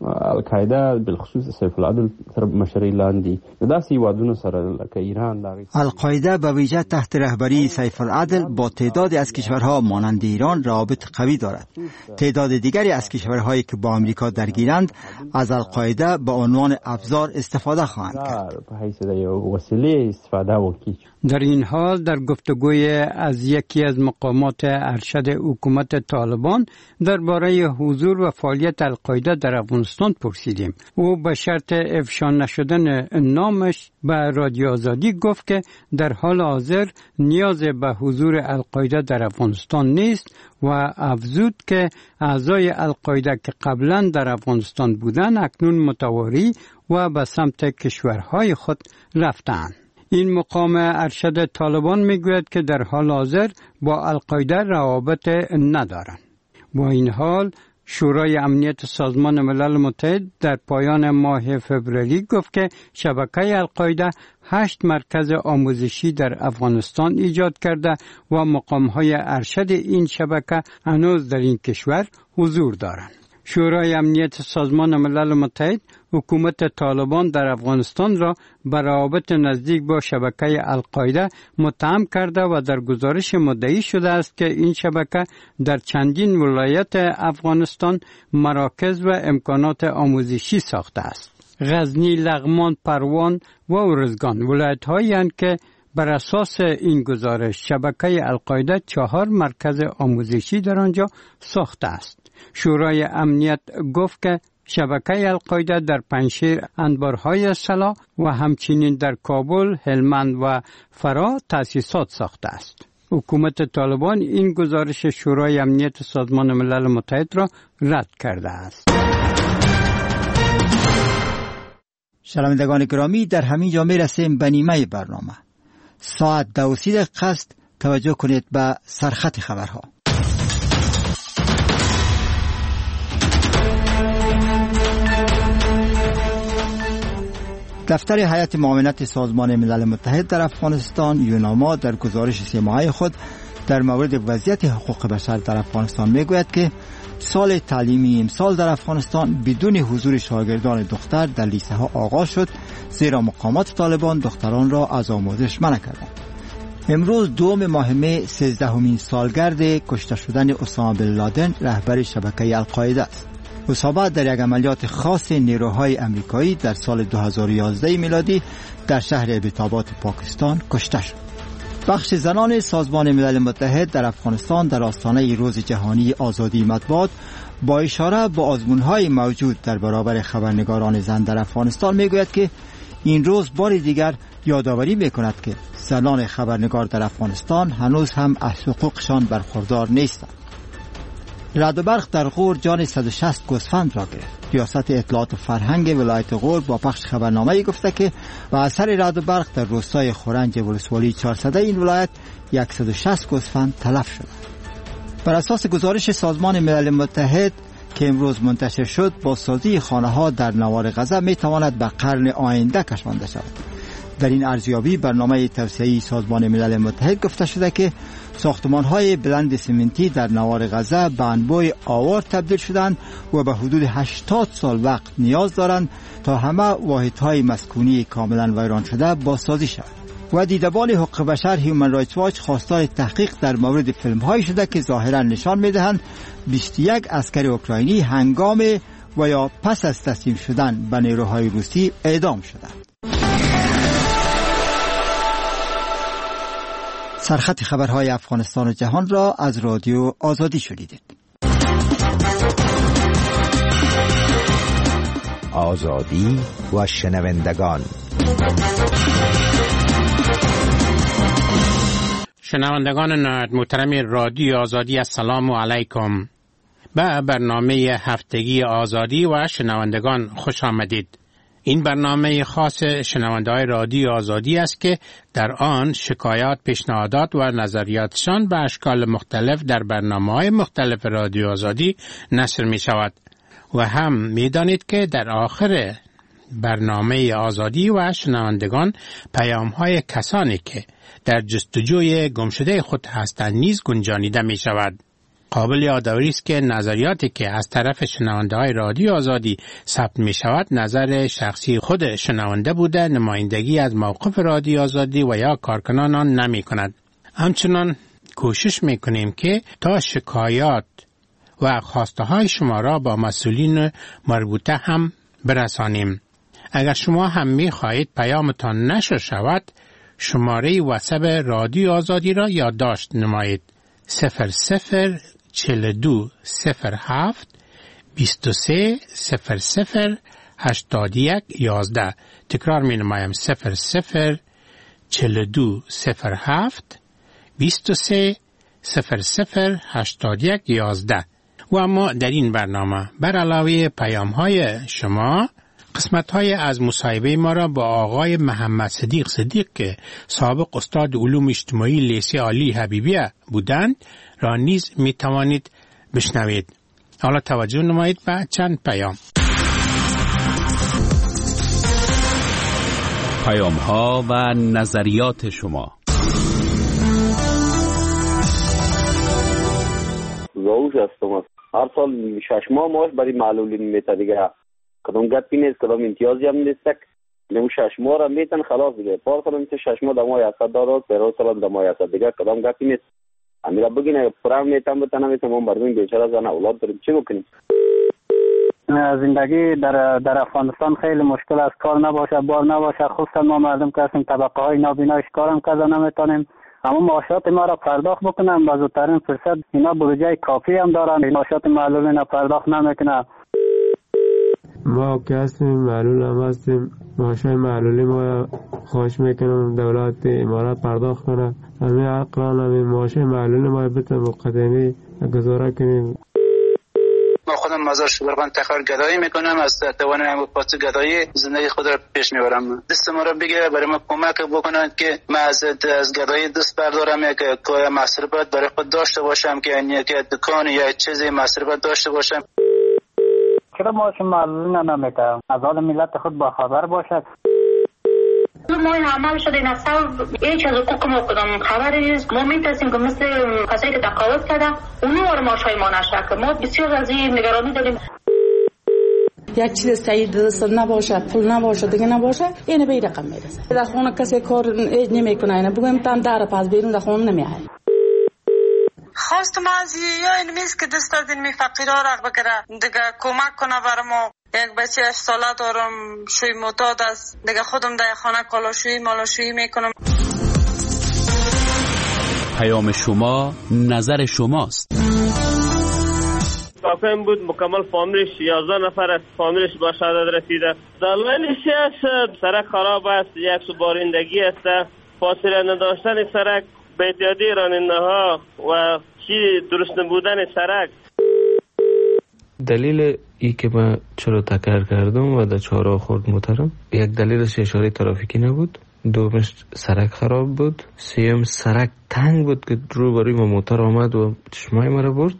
القاعده بالخصوص سیف العدل تر مشرۍ لاندې داسې هیوادونو سره لکه ایران دغه القاعده به ویژه تحت رهبری سیف العدل با تعدادی از کشورها مانند ایران روابط قوی دارد. تعداد دیگری از کشورهایی که با آمریکا درگیرند از القاعده به عنوان ابزار استفاده خواهند کرد. په حیث د یو وسیله استفاده وکړي. در این حال در گفتگوی از یکی از مقامات ارشد حکومت طالبان درباره حضور و فعالیت القاعده در افغانستان پرسیدیم. او به شرط افشا نشدن نامش به رادیو آزادی گفت که در حال حاضر نیاز به حضور القاعده در افغانستان نیست و افزود که اعضای القاعده که قبلا در افغانستان بودند اکنون متواری و به سمت کشورهای خود رفتند. این مقام ارشد طالبان میگوید که در حال حاضر با القاعده روابط ندارند. با این حال شورای امنیت سازمان ملل متحد در پایان ماه فوریه گفت که شبکه القاعده هشت مرکز آموزشی در افغانستان ایجاد کرده و مقام‌های ارشد این شبکه هنوز در این کشور حضور دارند. شورای امنیت سازمان ملل متحد حکومت طالبان در افغانستان را به روابط نزدیک با شبکه القاعده متهم کرده و در گزارش مدعی شده است که این شبکه در چندین ولایت افغانستان مراکز و امکانات آموزشی ساخته است. غزنی، لغمان، پروان و ارزگان ولایت‌هایی هستند که بر اساس این گزارش شبکه القاعده چهار مرکز آموزشی در آنجا ساخته است. شورای امنیت گفت که شبکه القاعده در پنجشیر انبارهای سلاح و همچنین در کابل، هلمند و فرا تأسیسات ساخته است. حکومت طالبان این گزارش شورای امنیت سازمان ملل متحد را رد کرده است. شنوندگان گرامی، در همین جا میرسیم به نیمه برنامه. ساعت دو و سی دقیقه است. توجه کنید به سرخط خبرها. دفتر هیئت معاونت سازمان ملل متحد در افغانستان یوناما در گزارش سه ماهه خود در مورد وضعیت حقوق بشر در افغانستان میگوید که سال تعلیمی امسال در افغانستان بدون حضور شاگردان دختر در لیسه ها آغاز شد، زیرا مقامات طالبان دختران را از آموزش منع کردند. امروز دوم ماه می سیزدهمین سالگرد کشته شدن اسامه بن لادن رهبر شبکه القاعده است. اسامه در یک عملیات خاص نیروهای امریکایی در سال دو هزار و یازده میلادی در شهر ابیتاباد پاکستان کشته شد. بخش زنان سازمان ملل متحد در افغانستان در آستانه روز جهانی آزادی مطبوعات با اشاره به آزمون‌های موجود در برابر خبرنگاران زن در افغانستان میگوید که این روز بار دیگر یادآوری میکند که زنان خبرنگار در افغانستان هنوز هم از حقوقشان برخوردار نیستند. رعد و برق در غور جان صد و شصت گوسفند را گرفت. ریاست اطلاعات و فرهنگ ولایت غور با پخش خبرنامه‌ای گفته که به اثر رعد و برق در روستای خورنج ولسوالی چهارصد این ولایت صد و شصت گوسفند تلف شد. بر اساس گزارش سازمان ملل متحد که امروز منتشر شد، بازسازی خانه‌ها در نوار غزه می‌تواند به قرن آینده کشانده شود. در این ارزیابی برنامه توسعه‌ای سازمان ملل متحد گفته شده که ساختمان‌های بلند سمنتی در نوار غزه به انبوه آوار تبدیل شدند و به حدود هشتاد سال وقت نیاز دارند تا همه واحدهای مسکونی کاملا ویران شده بازسازی شود. و دیدبان حقوق بشر هیومن رایتس واچ خواستار تحقیق در مورد فیلم‌هایی شده که ظاهراً نشان می‌دهند بیست و یک عسکر اوکراینی هنگام و یا پس از تسلیم شدن به نیروهای روسی اعدام شدند. سرخط خبرهای افغانستان و جهان را از رادیو آزادی شنیدید. آزادی و شنوندگان. شنوندگان محترم رادیو آزادی، السلام علیکم. به برنامه هفتگی آزادی و شنوندگان خوش آمدید. این برنامه خاص شنونده‌های رادیو آزادی است که در آن شکایات، پیشنهادات و نظریاتشان به اشکال مختلف در برنامه‌های مختلف رادیو آزادی نشر می شود. و هم می دانید که در آخر برنامه آزادی و شنوندگان پیام‌های کسانی که در جستجوی گمشده خود هستند نیز گنجانیده می شود. قابل یادآوری است که نظریاتی که از طرف شنونده‌های رادیو آزادی ثبت می شود نظر شخصی خود شنونده بوده، نمایندگی از موقف رادیو آزادی و یا کارکنان آن نمی کند. همچنان کوشش می کنیم که تا شکایات و خواسته های شما را با مسئولین مربوطه هم برسانیم. اگر شما هم می خواهید پیامتان نشر شود، شماره واتساپ رادیو آزادی را یادداشت نمایید: صفر صفر چهل و دو صفر هفت بیست و سه صفر صفر هشتاد و یک یازده. تکرار می نمایم: صفر صفر چهل و دو صفر هفت بیست و سه صفر صفر هشتاد و یک یازده. و اما در این برنامه بر علاوه پیام های شما، قسمت های از مصاحبه ما را با آقای محمد صدیق صدیق که سابق استاد علوم اجتماعی لیسه عالی حبیبیه بودند را نیز می توانید بشنوید. حالا توجه نمایید به چند پیام. پیام ها و نظریات شما. زاوش هستم. هر سال شش ماه ماش برای معلولین میته دیگه. کدام گپی نیست، کدام امتیازی هم نیست. نمو شش ماه را میتن خلاص دیگه. پار سال میشه شش ماه دمای هست دارد، پر سال دمای هست دیگه. کدام گپی نیست. امیرا بگین پرام میتم بتنم میتم ما مردم بیچاره زن اولاد داریم، چی بکنیم؟ زندگی در در افغانستان خیلی مشکل است. کار نباشه، بار نباشه، خصوصا ما مردم که هستیم طبقه های نابینا کارم کرده نمیتونیم. اما معاشات ما را پرداخت بکنم با زودترین فرصت. اینا بودجه کافی هم دارن، معاشات معلولین پرداخت نمیکنن. ما که هستیم معلول هم هستیم، معاشای معلولی ما خواهش میکنم دولت امارات پرداخت کنه. همین اقران همین معاشای معلولی ما بتونه مقدمی گزاره کنیم. ما خودم مزار شبرغان تخار گدایی میکنم، از توانم پاس گدایی زندگی خود را پیش میبرم. دست ما را بگیره برای ما کمک بکنند که ما از از گدایی دست بردارم، یک کوی مصرفات برای خود داشته باشم، که یک دکان یا چیزی مصرفات داشته باشم. چرا معاش معلولی نمیکنم؟ از حال ملت خود با خبر باشد. ما عمل شده این اصلا هیچ از حقوق ما کدام خبری نیست. ما میترسیم که مثل کسایی که تقاعد کرده اونو وار معاشای ما نشه، که ما بسیار از این نگرانی داریم. یک چیز سعید دست نباشه، پول نباشه، دیگه نباشه، اینه به این رقم میرسه. در خونه کسی کار ایج نمیکنه، اینه بگویم تام داره پس بیرون در خونه نمیاد. خواست ما از یا این میز که دست از این فقیرها را بگیره دیگه کمک کنه برای ما. یک بچه هشت ساله دارم، شوی معتاد است دیگه، خودم در خانه کالاشویی مالاشویی میکنم. پیام شما نظر شماست. کافیم بود مکمل فامیلش یازده نفر است، فامیلش با شهادت رسیده. دلایلش است سرک خراب است، یک سوبارندگی است، فاصله نداشتن سرک، بی‌احتیاطی راننده ها و چی درست نبودن سرک. دلیل ای که من چرا تکرار کردم و در چهارراه خورد موترم، یک دلیلش اشاره ترافیکی نبود، دومش سرک خراب بود، سیوم سرک تنگ بود که روبروی ما موتر آمد و چشمای مرا برد.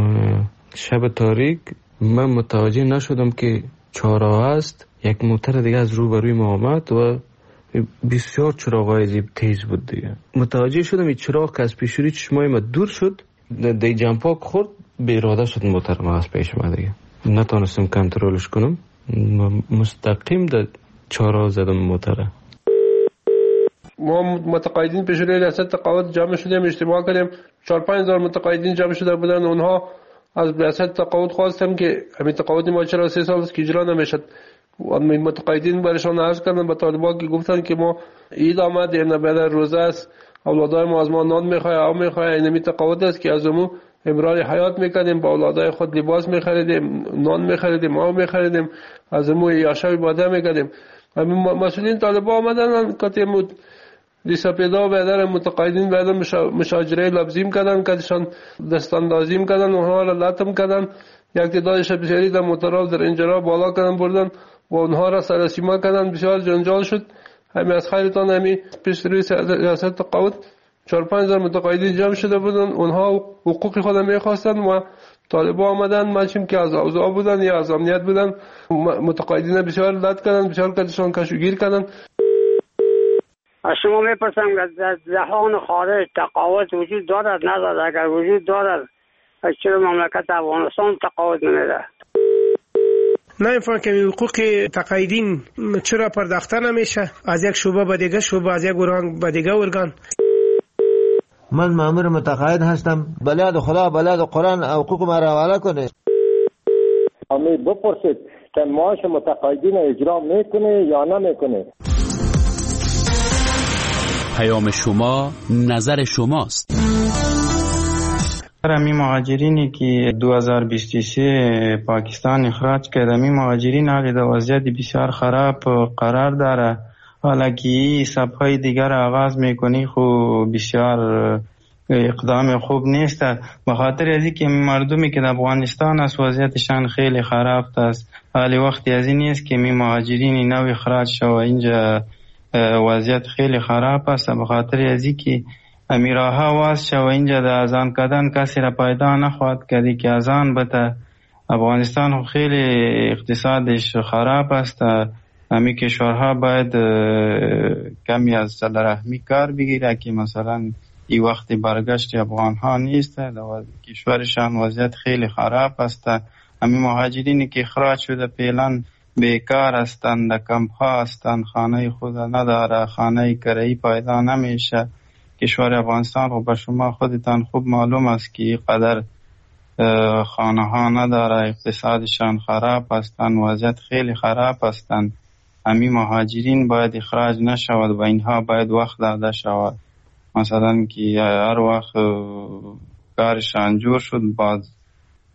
شب تاریک من متوجه نشدم که چهارراه است، یک موتر دیگه از روبروی ما آمد و بسیار چراغای عجیب تیز بود دیگه. متوجه شدم این چراغ که از پیش روی چشمای ما دور شد، دی جمپاک خورد، به اراده شد موتر ما از پیش ما دیگه. نتونستم کنترلش کنم، مستقیم در چهارراه زدم موتره. ما متقاعدین پیش روی ریاست تقاعد جمع شدیم، اجتماع کردیم، چهار پنج هزار متقاعدین جمع شده بودن. اونها از ریاست تقاعد خواستم که همین تقاعد ما چرا سه سال است که اجرا نمیشد. این متقاعدین برشان عرض کردن به طالبان که گفتن که ما عید آمد، این بعد روزه است، اولادای ما از ما نان میخواه، آب میخواه. این می تقاعد است که از امو امرار حیات میکنیم، با اولادای خود لباس میخریدیم، نان میخریدیم، آب میخریدیم، از امو یاشای باده میکنیم. همین مسئولین طالبان آمدن که مد دیسا پیدا بیادر متقاعدین بیادر مشاجره لبزیم کردن، کدشان دستاندازیم کردن، اونها را لطم کردن. یک تعدادش بسیاری در موترها در اینجا بالا کردن بردن و اونها را سرسیما کردن، بسیار جنجال شد. همین از خیرتان همین پیش روی ریاست تقاعد چهار پنج هزار متقاعدین جمع شده بودن، اونها حقوق خود میخواستن و طالبان آمدن، ماشیم که از اوضاع بودن یا از امنیت بودن، متقاعدین بسیار لط کردن، بسیار کدشان کشوگیر کردن. از شما میپرسم که در جهان خارج تقاعد وجود دارد ندارد؟ اگر وجود دارد چرا مملکت افغانستان تقاعد نمیده؟ نمیفهم که حقوق تقاعدین چرا پرداخته نمیشه از یک شعبه به دیگه شعبه، از یک ارگان به دیگه ارگان؟ من مأمور متقاعد هستم، بلاد خدا بلاد قرآن حقوق ما را حواله کنه. امید بپرسید که معاش متقاعدین اجرا میکنه یا نمیکنه. پیام شما نظر شماست. امی مهاجرینی که دو هزار و بیست و سه پاکستان اخراج کرد، امی مهاجرین حالی در وضعیت بسیار خراب قرار داره. حالا که این سبهای دیگر آغاز میکنی خب بسیار اقدام خوب نیست، به خاطر از اینکه مردمی که در افغانستان است وضعیتشان خیلی خراب است. حالی وقتی از این نیست که می مهاجرین نو اخراج شو اینجا وضعیت خیلی خراب است. به خاطر از اینکه امیراها واس شو اینجا در ازان کردن کسی را پیدا نخواهد کردی که ازان بته. افغانستان خیلی اقتصادش خراب است. امی کشورها باید کمی از صله رحمی کار بگیره که مثلا این وقت برگشت افغان ها نیست، کشورشان وضعیت خیلی خراب است. امی مهاجرینی که اخراج شده فعلا بیکار هستند، در کمپ ها هستند، خانه خود نداره، خانه کرایی پیدا نمیشه. کشور افغانستان رو به شما خودتان خوب معلوم است که قدر خانه ها نداره، اقتصادشان خراب هستند، وضعیت خیلی خراب هستند. امی مهاجرین باید اخراج نشود و اینها باید وقت داده شود، مثلا که هر وقت کارشان جور شد باز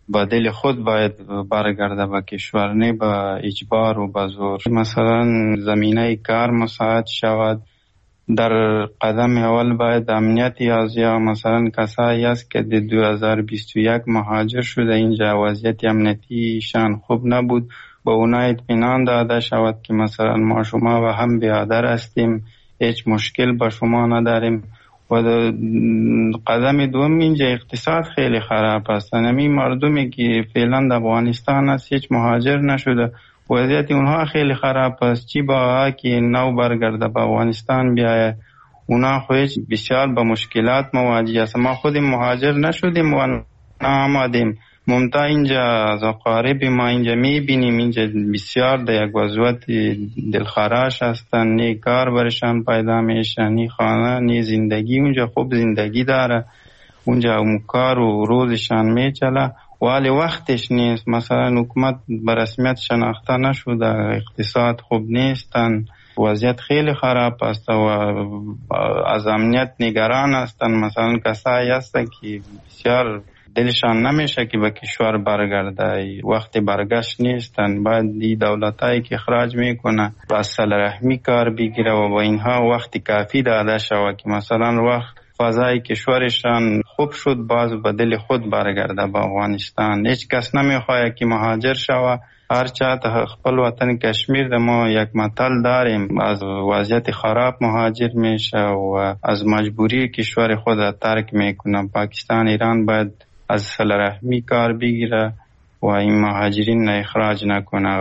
با دل خود باید برگرده به کشور، نه به اجبار و به زور. مثلا زمینه کار مساعد شود. در قدم اول باید امنیتی از یا مثلا کسایی است که در دو هزار و بیست و یک مهاجر شده، اینجا وضعیت امنیتیشان خوب نبود، با اونا اطمینان داده شود که مثلا ما شما و هم برادر هستیم، هیچ مشکل با شما نداریم. و قدم دوم اینجا اقتصاد خیلی خراب است. همین مردمی که فعلا در افغانستان است هیچ مهاجر نشده، وضعیت اونها خیلی خراب است. چی با که نو برگرده به افغانستان بیایه، اونا خودش بسیار با مشکلات مواجه است. ما خودیم مهاجر نشدیم و نامدیم، ممتا اینجا از اقارب ما اینجا میبینیم اینجا بسیار در یک وضعیت دلخراش هستن، نی کار برشان پیدا میشه، نی خانه نی زندگی. اونجا خوب زندگی داره، اونجا اون کار و روزشان میچله، ولی وقتش نیست. مثلا حکومت به رسمیت شناخته نشده، اقتصاد خوب نیستن، وضعیت خیلی خراب است و از امنیت نگران هستن. مثلا کسایی هستن که بسیار دلشان نمیشه که به کشور برگرده، وقت برگشت نیستن. باید دی دولتایی که اخراج میکنه با صلح رحمی کار بگیره و با اینها وقت کافی داده شود که مثلا وقت فضای کشورشان خوب شد باز به دل خود برگرده به افغانستان. هیچ کس نمیخواد که مهاجر شود. هر چاته خپل وطن کشمیر ده ما یک متل داریم، از وضعیت خراب مهاجر میشه و از مجبوری کشور خود ترک میکنه. پاکستان ایران باید از صلح رحمی کار بگیره و این مهاجرین اخراج نکنه.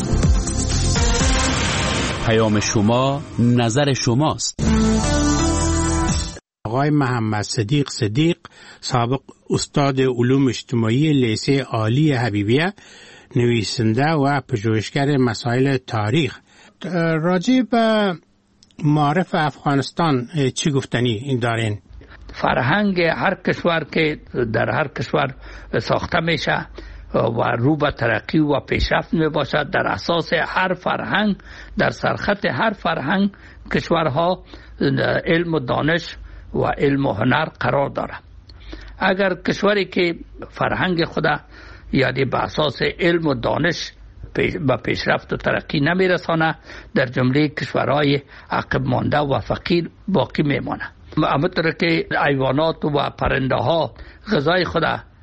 پیام شما نظر شماست. آقای محمد صدیق صدیق، سابق استاد علوم اجتماعی لیسه عالی حبیبیه، نویسنده و پژوهشگر مسائل تاریخ، راجع به معارف افغانستان چی گفتنی دارین؟ فرهنگ هر کشور که در هر کشور ساخته میشه و رو به ترقی و پیشرفت می باشد، در اساس هر فرهنگ، در سرخط هر فرهنگ کشورها علم و دانش و علم و هنر قرار دارد. اگر کشوری که فرهنگ خدا یعنی به اساس علم و دانش به پیشرفت و ترقی نمی رسانه، در جمله کشورهای عقب مانده و فقیر باقی می مانه. همونطور که حیوانات و پرنده ها غذای خود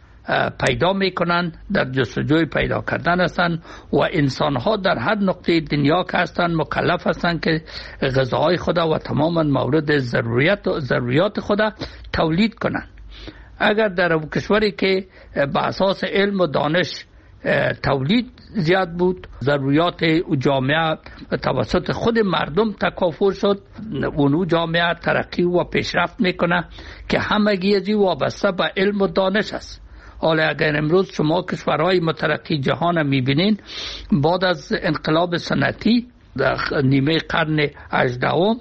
پیدا می کنند، در جستجوی پیدا کردن هستند و انسان ها در هر نقطه دنیا که هستند مکلف هستند که غذای خود و تماما مورد ضروریات و ضروریات خود تولید کنند. اگر در کشوری که به اساس علم و دانش تولید زیاد بود، ضروریات جامعه توسط خود مردم تکافل شد، اونو جامعه ترقی و پیشرفت میکنه که همگی ازی وابسته به علم و دانش است. حالا اگر امروز شما کشورهای مترقی جهان میبینین، بعد از انقلاب صنعتی در نیمه قرن هجدهم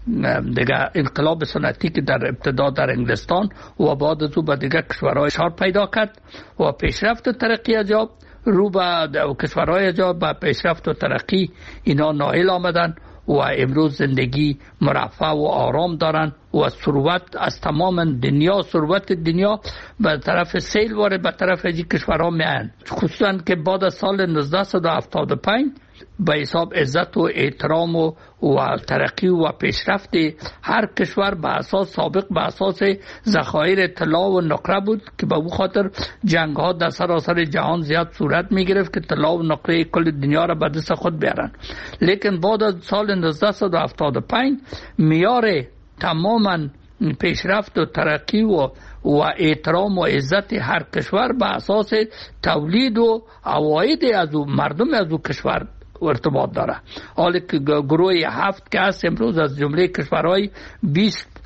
دیگه انقلاب صنعتی که در ابتدا در انگلستان و بعد از او به دیگه کشورهای شار پیدا کرد و پیشرفت و ترقی عجاب رو به کشورهای عجاب به پیشرفت و ترقی اینا نائل آمدن و امروز زندگی مرفه و آرام دارن و ثروت از تمام دنیا، ثروت دنیا به طرف سیل وارد به طرف این کشورها میان، خصوصا که بعد از سال نوزده هفتاد و پنج به حساب عزت و احترام و, و ترقی و پیشرفت هر کشور به اساس سابق به اساس ذخایر طلا و نقره بود که به او خاطر جنگ ها در سراسر جهان زیاد صورت می گرفت که طلا و نقره کل دنیا را به دست خود بیارن. لیکن بعد از سال نوزده هفتاد و پنج معیار تماما پیشرفت و ترقی و و احترام و عزت هر کشور به اساس تولید و عواید از او مردم از او کشور ارتباط داره. حالا که گروه هفت که هست امروز از جمله کشورهای بیست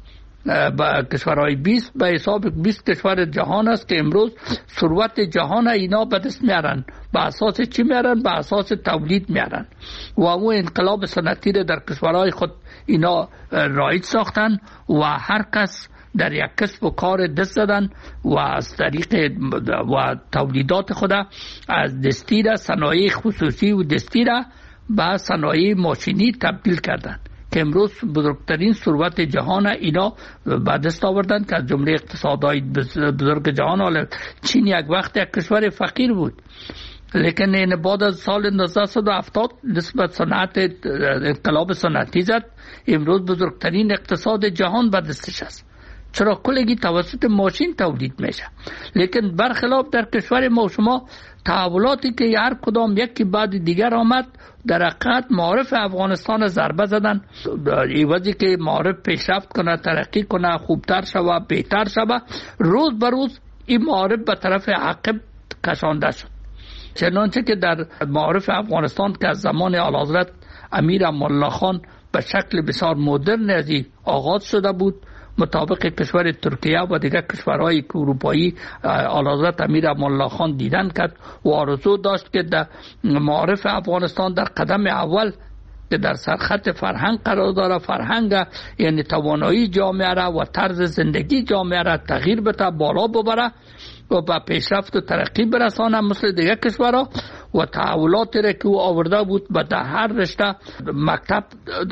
با کشورهای بیست به حساب بیست کشور جهان است که امروز ثروت جهان اینا به دست میارن. به اساس چی میارن؟ به اساس تولید میارن و اون انقلاب صنعتی در کشورهای خود اینا رایج ساختن و هر کس در یک کسب و کار دست زدن و از طریق و تولیدات خود از دستی را صنایع خصوصی و دستی را به صنایع ماشینی تبدیل کردن. که امروز بزرگترین ثروت جهان اینا به دست آوردن که از جمله اقتصادهای بزرگ جهان. حالا چین یک وقت یک کشور فقیر بود، لیکن این بعد از سال نوزده و هفتاد نسبت صنعت انقلاب صنعتی زد، امروز بزرگترین اقتصاد جهان به دستش است. چرا کلگی توسط ماشین تولید میشه. لیکن برخلاف در کشور ما شما تحولاتی که هر کدام یکی بعد دیگر آمد در حقیقت معارف افغانستان ضربه زدن، ایوازی که معارف پیشرفت کنه، ترقی کنه، خوبتر شوه، بهتر شوه، روز به روز این معارف به طرف عقب کشانده شد. چنانچه که در معارف افغانستان که از زمان اعلیحضرت امیر امان الله خان به شکل بسیار مدرن از آغاز شده بود، مطابق کشور ترکیه و دیگر کشورهای اروپایی اعلیحضرت امیر امان الله خان دیدن کرد و آرزو داشت که در معارف افغانستان در قدم اول که در سرخط فرهنگ قرار داره، فرهنگ یعنی توانایی جامعه را و طرز زندگی جامعه را تغییر بده، بالا ببره و به پیشرفت و ترقی برسانه مثل دیگر کشورها. و تحولاتی را که او آورده بود و در هر رشته مکتب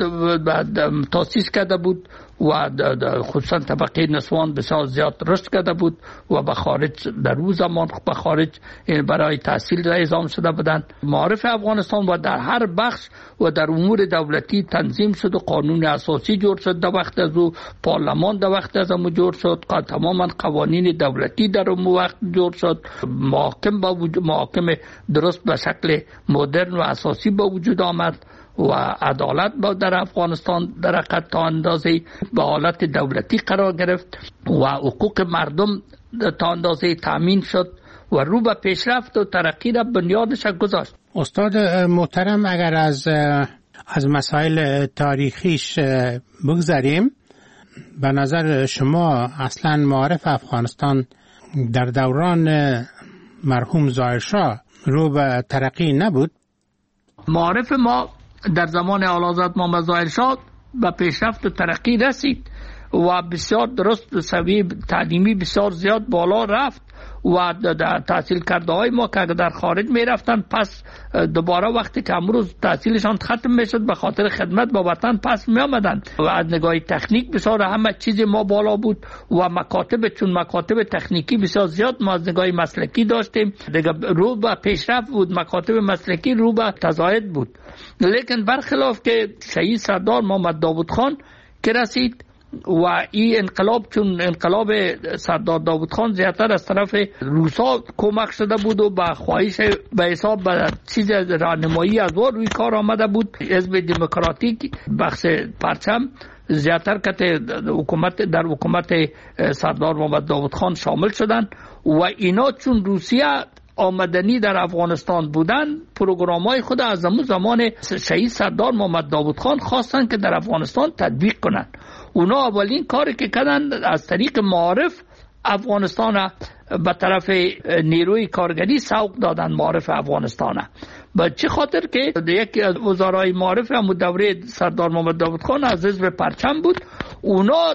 تاسیس کرده بود و خصوصا طبقه نسوان بسیار زیاد رشد کرده بود و به خارج در روز زمان به خارج برای تحصیل اعزام شده بودند. معارف افغانستان و در هر بخش و در امور دولتی تنظیم شد و قانون اساسی جور شد، در وقت از او پارلمان در وقت از او جور شد، تماما قوانین دولتی در اون وقت جور شد، محاکم با وجود محاکم درست به شکل مدرن و اساسی با وجود آمد و عدالت با در افغانستان در حقیقت تا اندازه به حالت دولتی قرار گرفت و حقوق مردم تا اندازه تامین شد و رو به پیشرفت و ترقی را بنیادش گذاشت. استاد محترم، اگر از از مسائل تاریخیش بگذاریم، به نظر شما اصلا معارف افغانستان در دوران مرحوم ظاهرشاه رو به ترقی نبود؟ معارف ما در زمان اعلیحضرت محمد ظاهرشاه به پیشرفت و ترقی رسید و بسیار درست سویه تعلیمی بسیار زیاد بالا رفت و در تحصیل کرده های ما که در خارج می رفتن پس دوباره وقتی که امروز تحصیلشان ختم می شد به خاطر خدمت با وطن پس می آمدن و از نگاه تکنیک بسیار همه چیز ما بالا بود و مکاتب چون مکاتب تکنیکی بسیار زیاد ما از نگاه مسلکی داشتیم، دیگه رو به پیشرفت بود، مکاتب مسلکی رو به تزاید بود. لیکن برخلاف که شهید سردار محمد داود خان که رسید و این انقلاب چون انقلاب سردار داود خان زیادتر از طرف روسا کمک شده بود و با خواهش به حساب به چیز راهنمایی از او روی کار آمده بود، حزب دموکراتیک بخش پرچم زیادتر که حکومت در حکومت سردار محمد داود خان شامل شدند و اینا چون روسیه آمدنی در افغانستان بودن پروگرام های خود از زمان شهید سردار محمد داود خان خواستن که در افغانستان تطبیق کنند. اونا اولین کاری که کردن از طریق معارف افغانستان به طرف نیروی کارگری سوق دادن، معارف افغانستان به چه خاطر که یکی از وزرای معارف هم دوره سردار محمد داود خان از حزب پرچم بود. اونا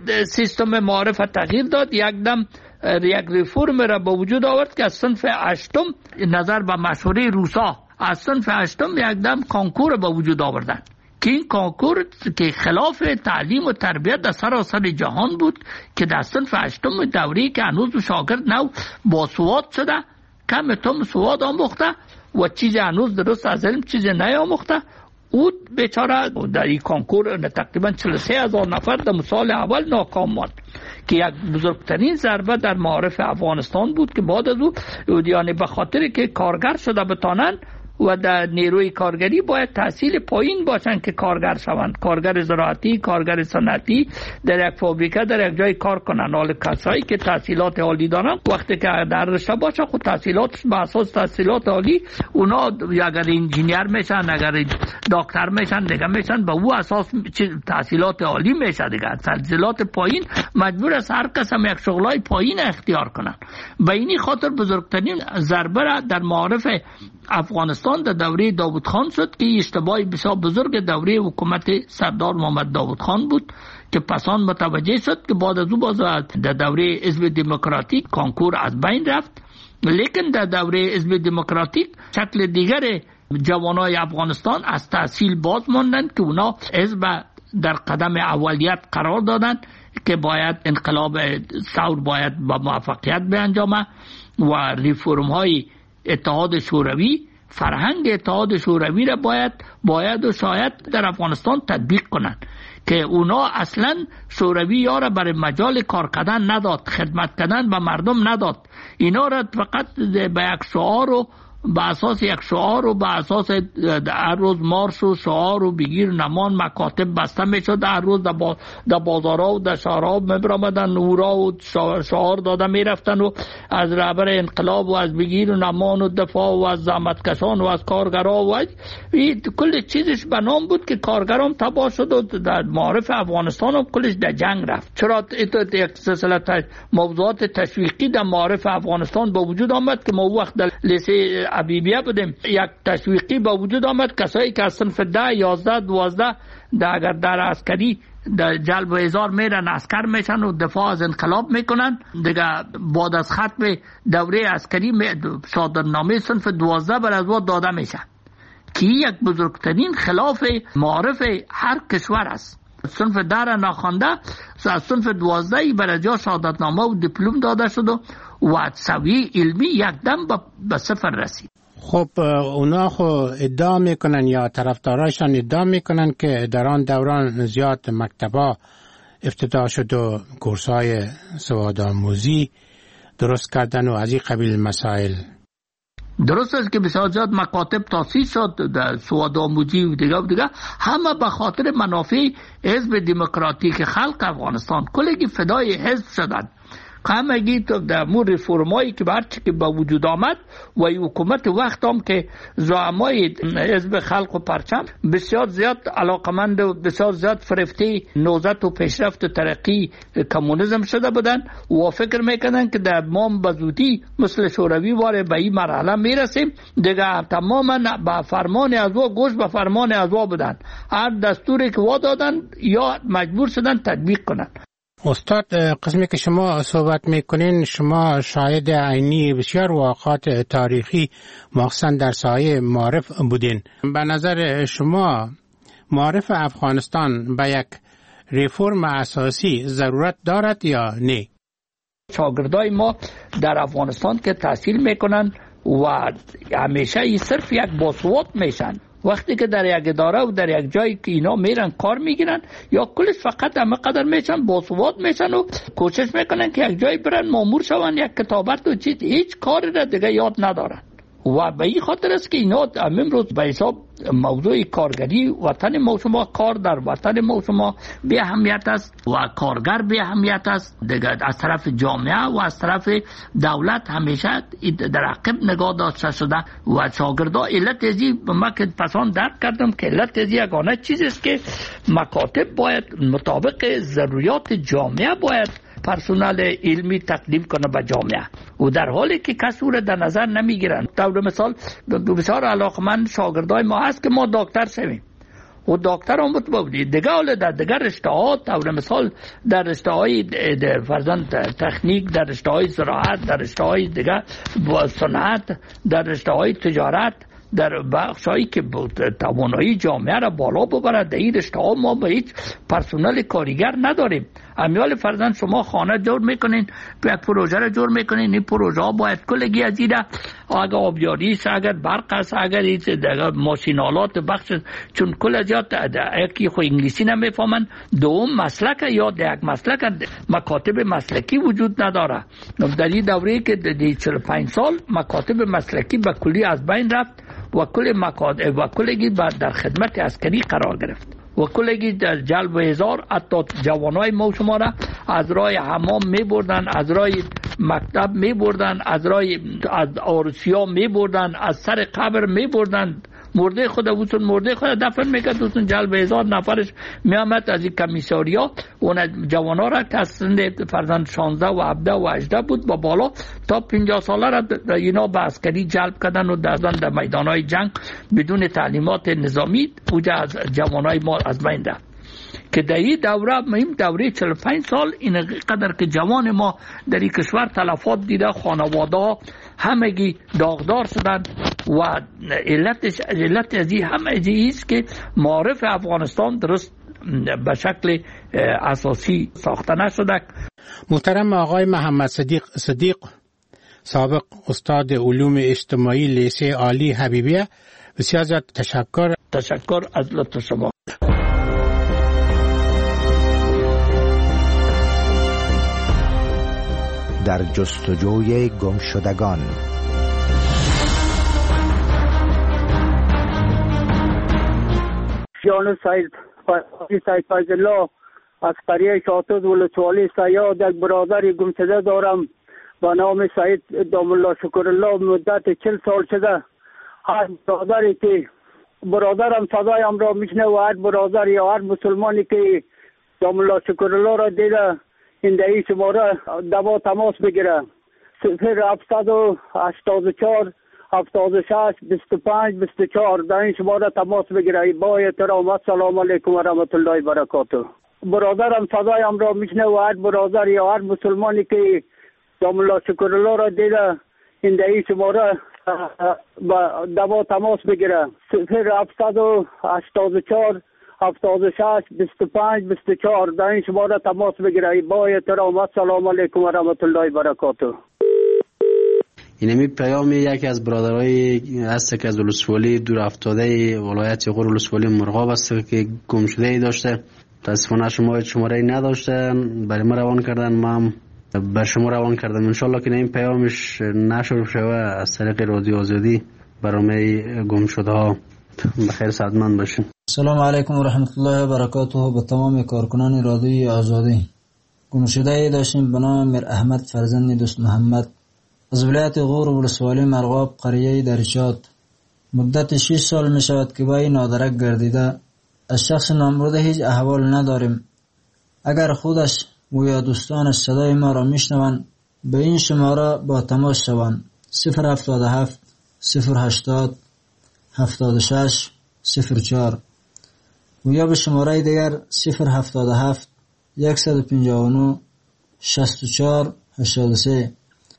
سیستم معارف تغییر داد، یک دم یک ریفورم را به وجود آورد که از صنف هشتم نظر به مشوره روسا از صنف هشتم یک دم کانکور به وجود آوردن که این کانکور که خلاف تعلیم و تربیت در سراسر جهان بود که در صنف هشتم دوری که هنوز شاگرد نو باسواد شده، کم تم سواد آموخته و چیز هنوز درست از علم چیز نیاموخته، او بیچاره در این کانکور تقریبا چهل و سه هزار نفر در سال اول ناکام ماند که یک بزرگترین ضربه در معارف افغانستان بود که بعد از او یعنی به خاطر که کارگر شده بتانند و در نیروی کارگری باید تحصیل پایین باشند که کارگر شوند، کارگر زراعتی، کارگر صنعتی در یک فابریکه در یک جای کار کنند. حال کسایی که تحصیلات عالی دارن وقتی که در رشته باشه خود تحصیلات به اساس تحصیلات عالی اونا اگر انجینیر میشن اگر دکتر میشن دیگه میشن به او اساس تحصیلات عالی میشه دیگه. تحصیلات پایین مجبور است هر کس هم یک شغلای پایین اختیار کنن. به اینی خاطر بزرگترین ضربه را در معارف افغانستان در دوره داود خان شد که اشتباهی بسیار بزرگ دوره حکومت سردار محمد داود خان بود که پسان متوجه شد که بعد از او باز در دوره حزب دموکراتیک کانکور از بین رفت. لیکن در دوره حزب دموکراتیک شکل دیگر جوانای افغانستان از تحصیل باز ماندن که اونا حزب در قدم اولیت قرار دادن که باید انقلاب ثور باید با موفقیت بیانجامه و ریفرم های اتحاد شوروی، فرهنگ اتحاد شوروی را باید باید و شاید در افغانستان تطبیق کنند که اونا اصلا شوروی ها را برای مجال کار کردن نداد، خدمت کردن به مردم نداد. اینا را فقط به یک شعار و به اساس یک شعار و به اساس هر روز مارش و شعار و بگیر نمان مکاتب بسته میشد، هر روز در با بازارها و در شهرها میبرامدن نورا و شعار داده میرفتن و از رهبر انقلاب و از بگیر و نمان و دفاع و از زحمتکشان و از کارگرها و کل چیزش به نام بود که کارگرام تباه شد و در معارف افغانستان هم کلش در جنگ رفت. چرا یک سلسله موضوعات تشویقی در معارف افغانستان با وجود آمد که ما وقت در لیسه عبیبیه بودیم، یک تشویقی با وجود آمد کسایی که از صنف ده، یازده، دوازده در اگر در عسکری در جلب و احضار میرن عسکر میشن و دفاع از انقلاب میکنن دیگه. بعد از ختم دوره عسکری صادرنامه صنف دوازده بر از داده میشه که یک بزرگترین خلاف معارف هر کشور است. صنف ده را ناخوانده از صنف دوازده بر جا شهادتنامه و دیپلم داده شد و سویه علمی یک دم به صفر رسید. خب اونا خو ادعا میکنن یا طرفداراشان ادعا میکنن که در آن دوران زیاد مکتبا افتتاح شد و کورس‌های سوادآموزی درست کردن و از این قبیل مسائل. درست است که بسیار زیاد مکاتب تاسیس شد در سوادآموزی و دیگه و دیگه، همه به خاطر منافع حزب دموکراتیک خلق افغانستان. کلگی فدای حزب شدند. همگی تو در مور ریفرمایی که برچه که با وجود آمد و حکومت وقت هم که زعمای حزب خلق و پرچم بسیار زیاد علاقمند و بسیار زیاد فرفته نهضت و پیشرفت و ترقی کمونیسم شده بودن و فکر میکنن که در مام بزودی مثل شوروی واره به این مرحله میرسیم دیگه. تماما به فرمان از او گوش به فرمان از او بودن، هر دستوری که وا دادن یا مجبور شدن تطبیق کنن. استاد، قسمی که شما صحبت میکنین شما شاهد عینی بسیار واقعات تاریخی مخصوصا در سایه معارف بودین. به نظر شما معارف افغانستان به یک ریفرم اساسی ضرورت دارد یا نه؟ شاگردای ما در افغانستان که تحصیل میکنن و همیشه ای صرف یک باسواد میشن، وقتی که در یک اداره و در یک جایی که اینا میرن کار میگیرن یا کلش فقط همه قدر میشن باسواد میشن و کوشش میکنن که یک جایی برن مامور شون، یک کتابت و چیز هیچ کاری را دیگه یاد ندارن. و به این خاطر است که اینا امروز به حساب موضوع کارگری وطن ما شما کار در وطن ما شما به اهمیت است و کارگر به اهمیت است دیگه. از طرف جامعه و از طرف دولت همیشه در عقب نگاه داشته شده و شاگردا علت ازی ما که پسان درک کردم که علت ازی یگانه چیز است که مکاتب باید مطابق ضروریات جامعه باید پرسونل علمی تقدیم کنه به جامعه و در حالی که کسی رو در نظر نمیگیرن. در مثال بسیار علاقمند شاگردای ما هست که ما دکتر شویم و دکتر هم بودید دیگه، حالا در دیگر رشته ها در مثال در رشته های فرزند تکنیک، در رشته های زراعت، در رشته های دیگه صنعت، در رشته های تجارت، در بخشایی که توانایی جامعه را بالا ببرد، در این رشته ها ما به هیچ پرسونل کارگر نداریم. امیال فرزند شما خانه جور میکنین، یک پروژه را جور میکنین، این پروژه ها باید کلگی از این اگر آبیاری است، اگر برق است، اگر ماشینالات بخش، چون کل از یاد یکی خو انگلیسی نمیفهمن، دوم مسلک یا یک مسلک مکاتب مسلکی وجود نداره. در این دوره که در چهل و پنج سال مکاتب مسلکی به کلی از بین رفت و کل مکاتب و کلگی در خدمت عسکری قرار گرفت و کلگی در جلب و احضار حتی جوانای ما شما را از راه حمام می بردن، از راه مکتب می بردن، از راه از آرسیا می بردن، از سر قبر می بردن، مرده خود وسون مرده خود دفن میکرد، وسون جلب هزار نفرش میامد از این کمیساریا اون جوانا را که از سند فرزند شانزده و هفده و هجده بود با بالا تا پنجاه ساله را اینا به عسکری جلب کردن و دردن در میدانهای جنگ بدون تعلیمات نظامی اوجه از جوانای ما از بین رفت. که در این دوره مهم دوره چهل و پنج سال این قدر که جوان ما در این کشور تلفات دیده، خانواده همگی داغدار شدند و علتش علت از این هم است که معارف افغانستان درست به شکل اساسی ساخته نشده. محترم آقای محمد صدیق صدیق سابق استاد علوم اجتماعی لیسه عالی حبیبیه، بسیار زیاد تشکر. تشکر از لطف شما. در جستجوی گم شدگان. جان سید سید فیض الله از قریه شاطد ولسوالی سیاد یک برادر گم شده دارم با نام سید دام الله شکر الله. مدت چل سال شده هر برادری که برادرم صدایم را میشنه و هر برادر یا هر مسلمانی که دام الله شکر الله را دیده این دهی شماره دوا تماس بگیره. صفر هفتصد و هشتاد و چهار هفتاد و شش بیست و پنج بیست و چهار در این شماره تماس بگیره. با احترام السلام علیکم و رحمت الله و برکاته. برادرم صدایم را میشنه و هر برادر یا هر مسلمانی که دام الله شکر الله را دیده این دهی شماره دوا تماس بگیره. صفر هفتصد و هشتاد و چهار هفتاد و شش بیست و پنج بیست و چهار در این شماره تماس بگیره. با احترام السلام علیکم و رحمت الله و برکاته. اینمی پیام یکی از برادرای هست که از ولسوالی دور افتاده ولایت غور ولسوالی مرغاب است که گم شده ای داشته. متاسفانه شما شماره نداشته، برای ما روان کردن، ما بر شما روان کردم. انشالله که این پیامش نشر شوه از طریق رادیو آزادی برنامه گم شده ها. بخیر سعادتمند باشین. سلام علیکم و رحمت الله و برکاته. به تمام کارکنان رادیوی آزادی. گم شده ای داشتیم به نام میر احمد فرزند دوست محمد از ولایت غور ولسوالی مرغاب قریه درشاد. مدت شش سال می شود که با این نادرک گردیده. از شخص نامبرده هیچ احوال نداریم. اگر خودش و یا دوستانش صدای ما را میشنوند به این شماره با تماس شوند. صفر هفتاد و هفت صفر هشتاد هفتاد و شش صفر چهار و یا به شماره دیگر صفر هفتاد و هفت صد و پنجاه و نه شصت و چهار هشتاد و سه.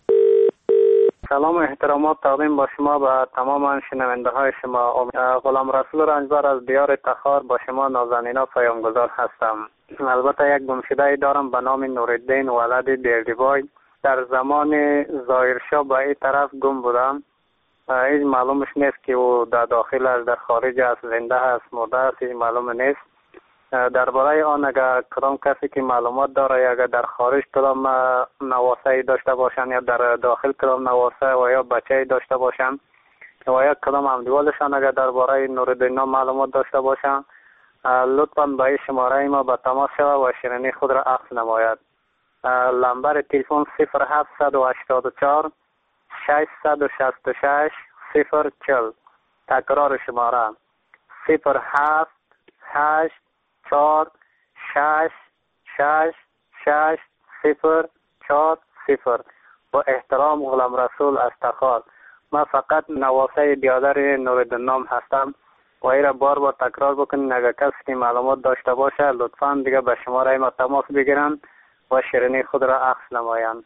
سلام و احترامات تقدیم با شما به تمام شنونده های شما. غلام رسول رنجبر از دیار تخار با شما نازنینا پیامگذار هستم. البته یک گمشده دارم به نام نورالدین ولد دیردیبای. در زمان ظاهرشاه به این طرف گم بودم. هیچ معلومش نیست که او در داخل است، در خارج است، زنده است، مرده است، هیچ معلوم نیست. درباره آن اگر کدام کسی که معلومات داره یا اگر در خارج کدام نواسه داشته باشن یا در داخل کدام نواسه و یا بچه داشته باشن و یا کدام همدیوالشان اگر درباره نورالدین معلومات داشته باشن لطفاً به این شماره ما به تماس شود و شیرینی خود را عکس نماید. لمبر تلفن صفر هفتصد و هشتاد و چهار ششصد و شصت و شش صفر چهل. تکرار شماره صفر هفت هشت چهار شش شش شش صفر چهار صفر. با احترام غلام رسول از تخار. من فقط نواسه بیادر نورالدین نام هستم و ای را بار بار تکرار بکنین. اگر کسی که معلومات داشته باشه لطفاً دیگه به شماره ما تماس بگیرن و شیرینی خود را عکس نمایند.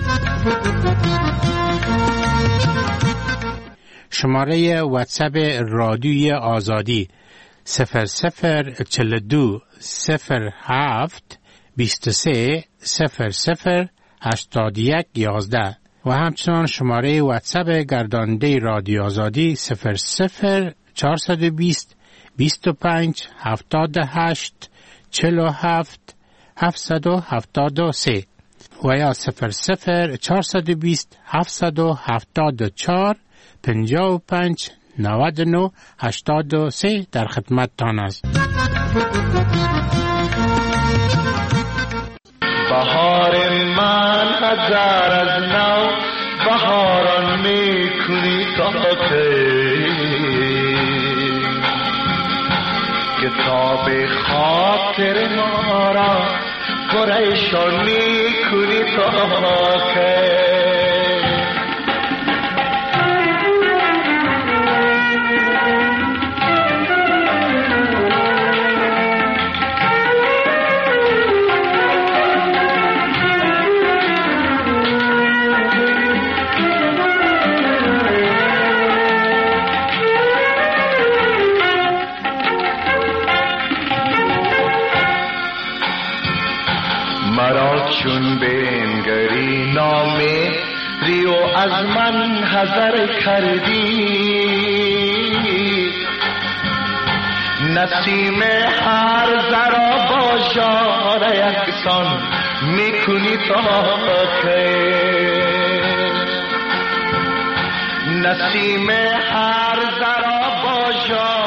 شماره واتساپ رادیوی آزادی صفر صفر چل دو صفر هفت بیست و سه صفر صفر هشتاد یک یازده و همچنان شماره واتساپ گردانده رادیو آزادی صفر صفر چهارصد و بیست بیست و پنج هفتاد و هشت چهل و هفت هفتصد و هفتاد و سه و یا صفر صفر چهارصد و بیست هفتصد و هفتاد و چهار پنجاه و پنج نود و نه هشتاد و سه در خدمت تان است. بهار من هزار از نو بهاران میکنی تا کتاب خاطر ما را پریشان میکنی تا که مرا چون بنگری نامه ریو از من حذر کردی نسیم هر ذرا با جان یکسان میکنی تا که نسیم هر ذرا با جان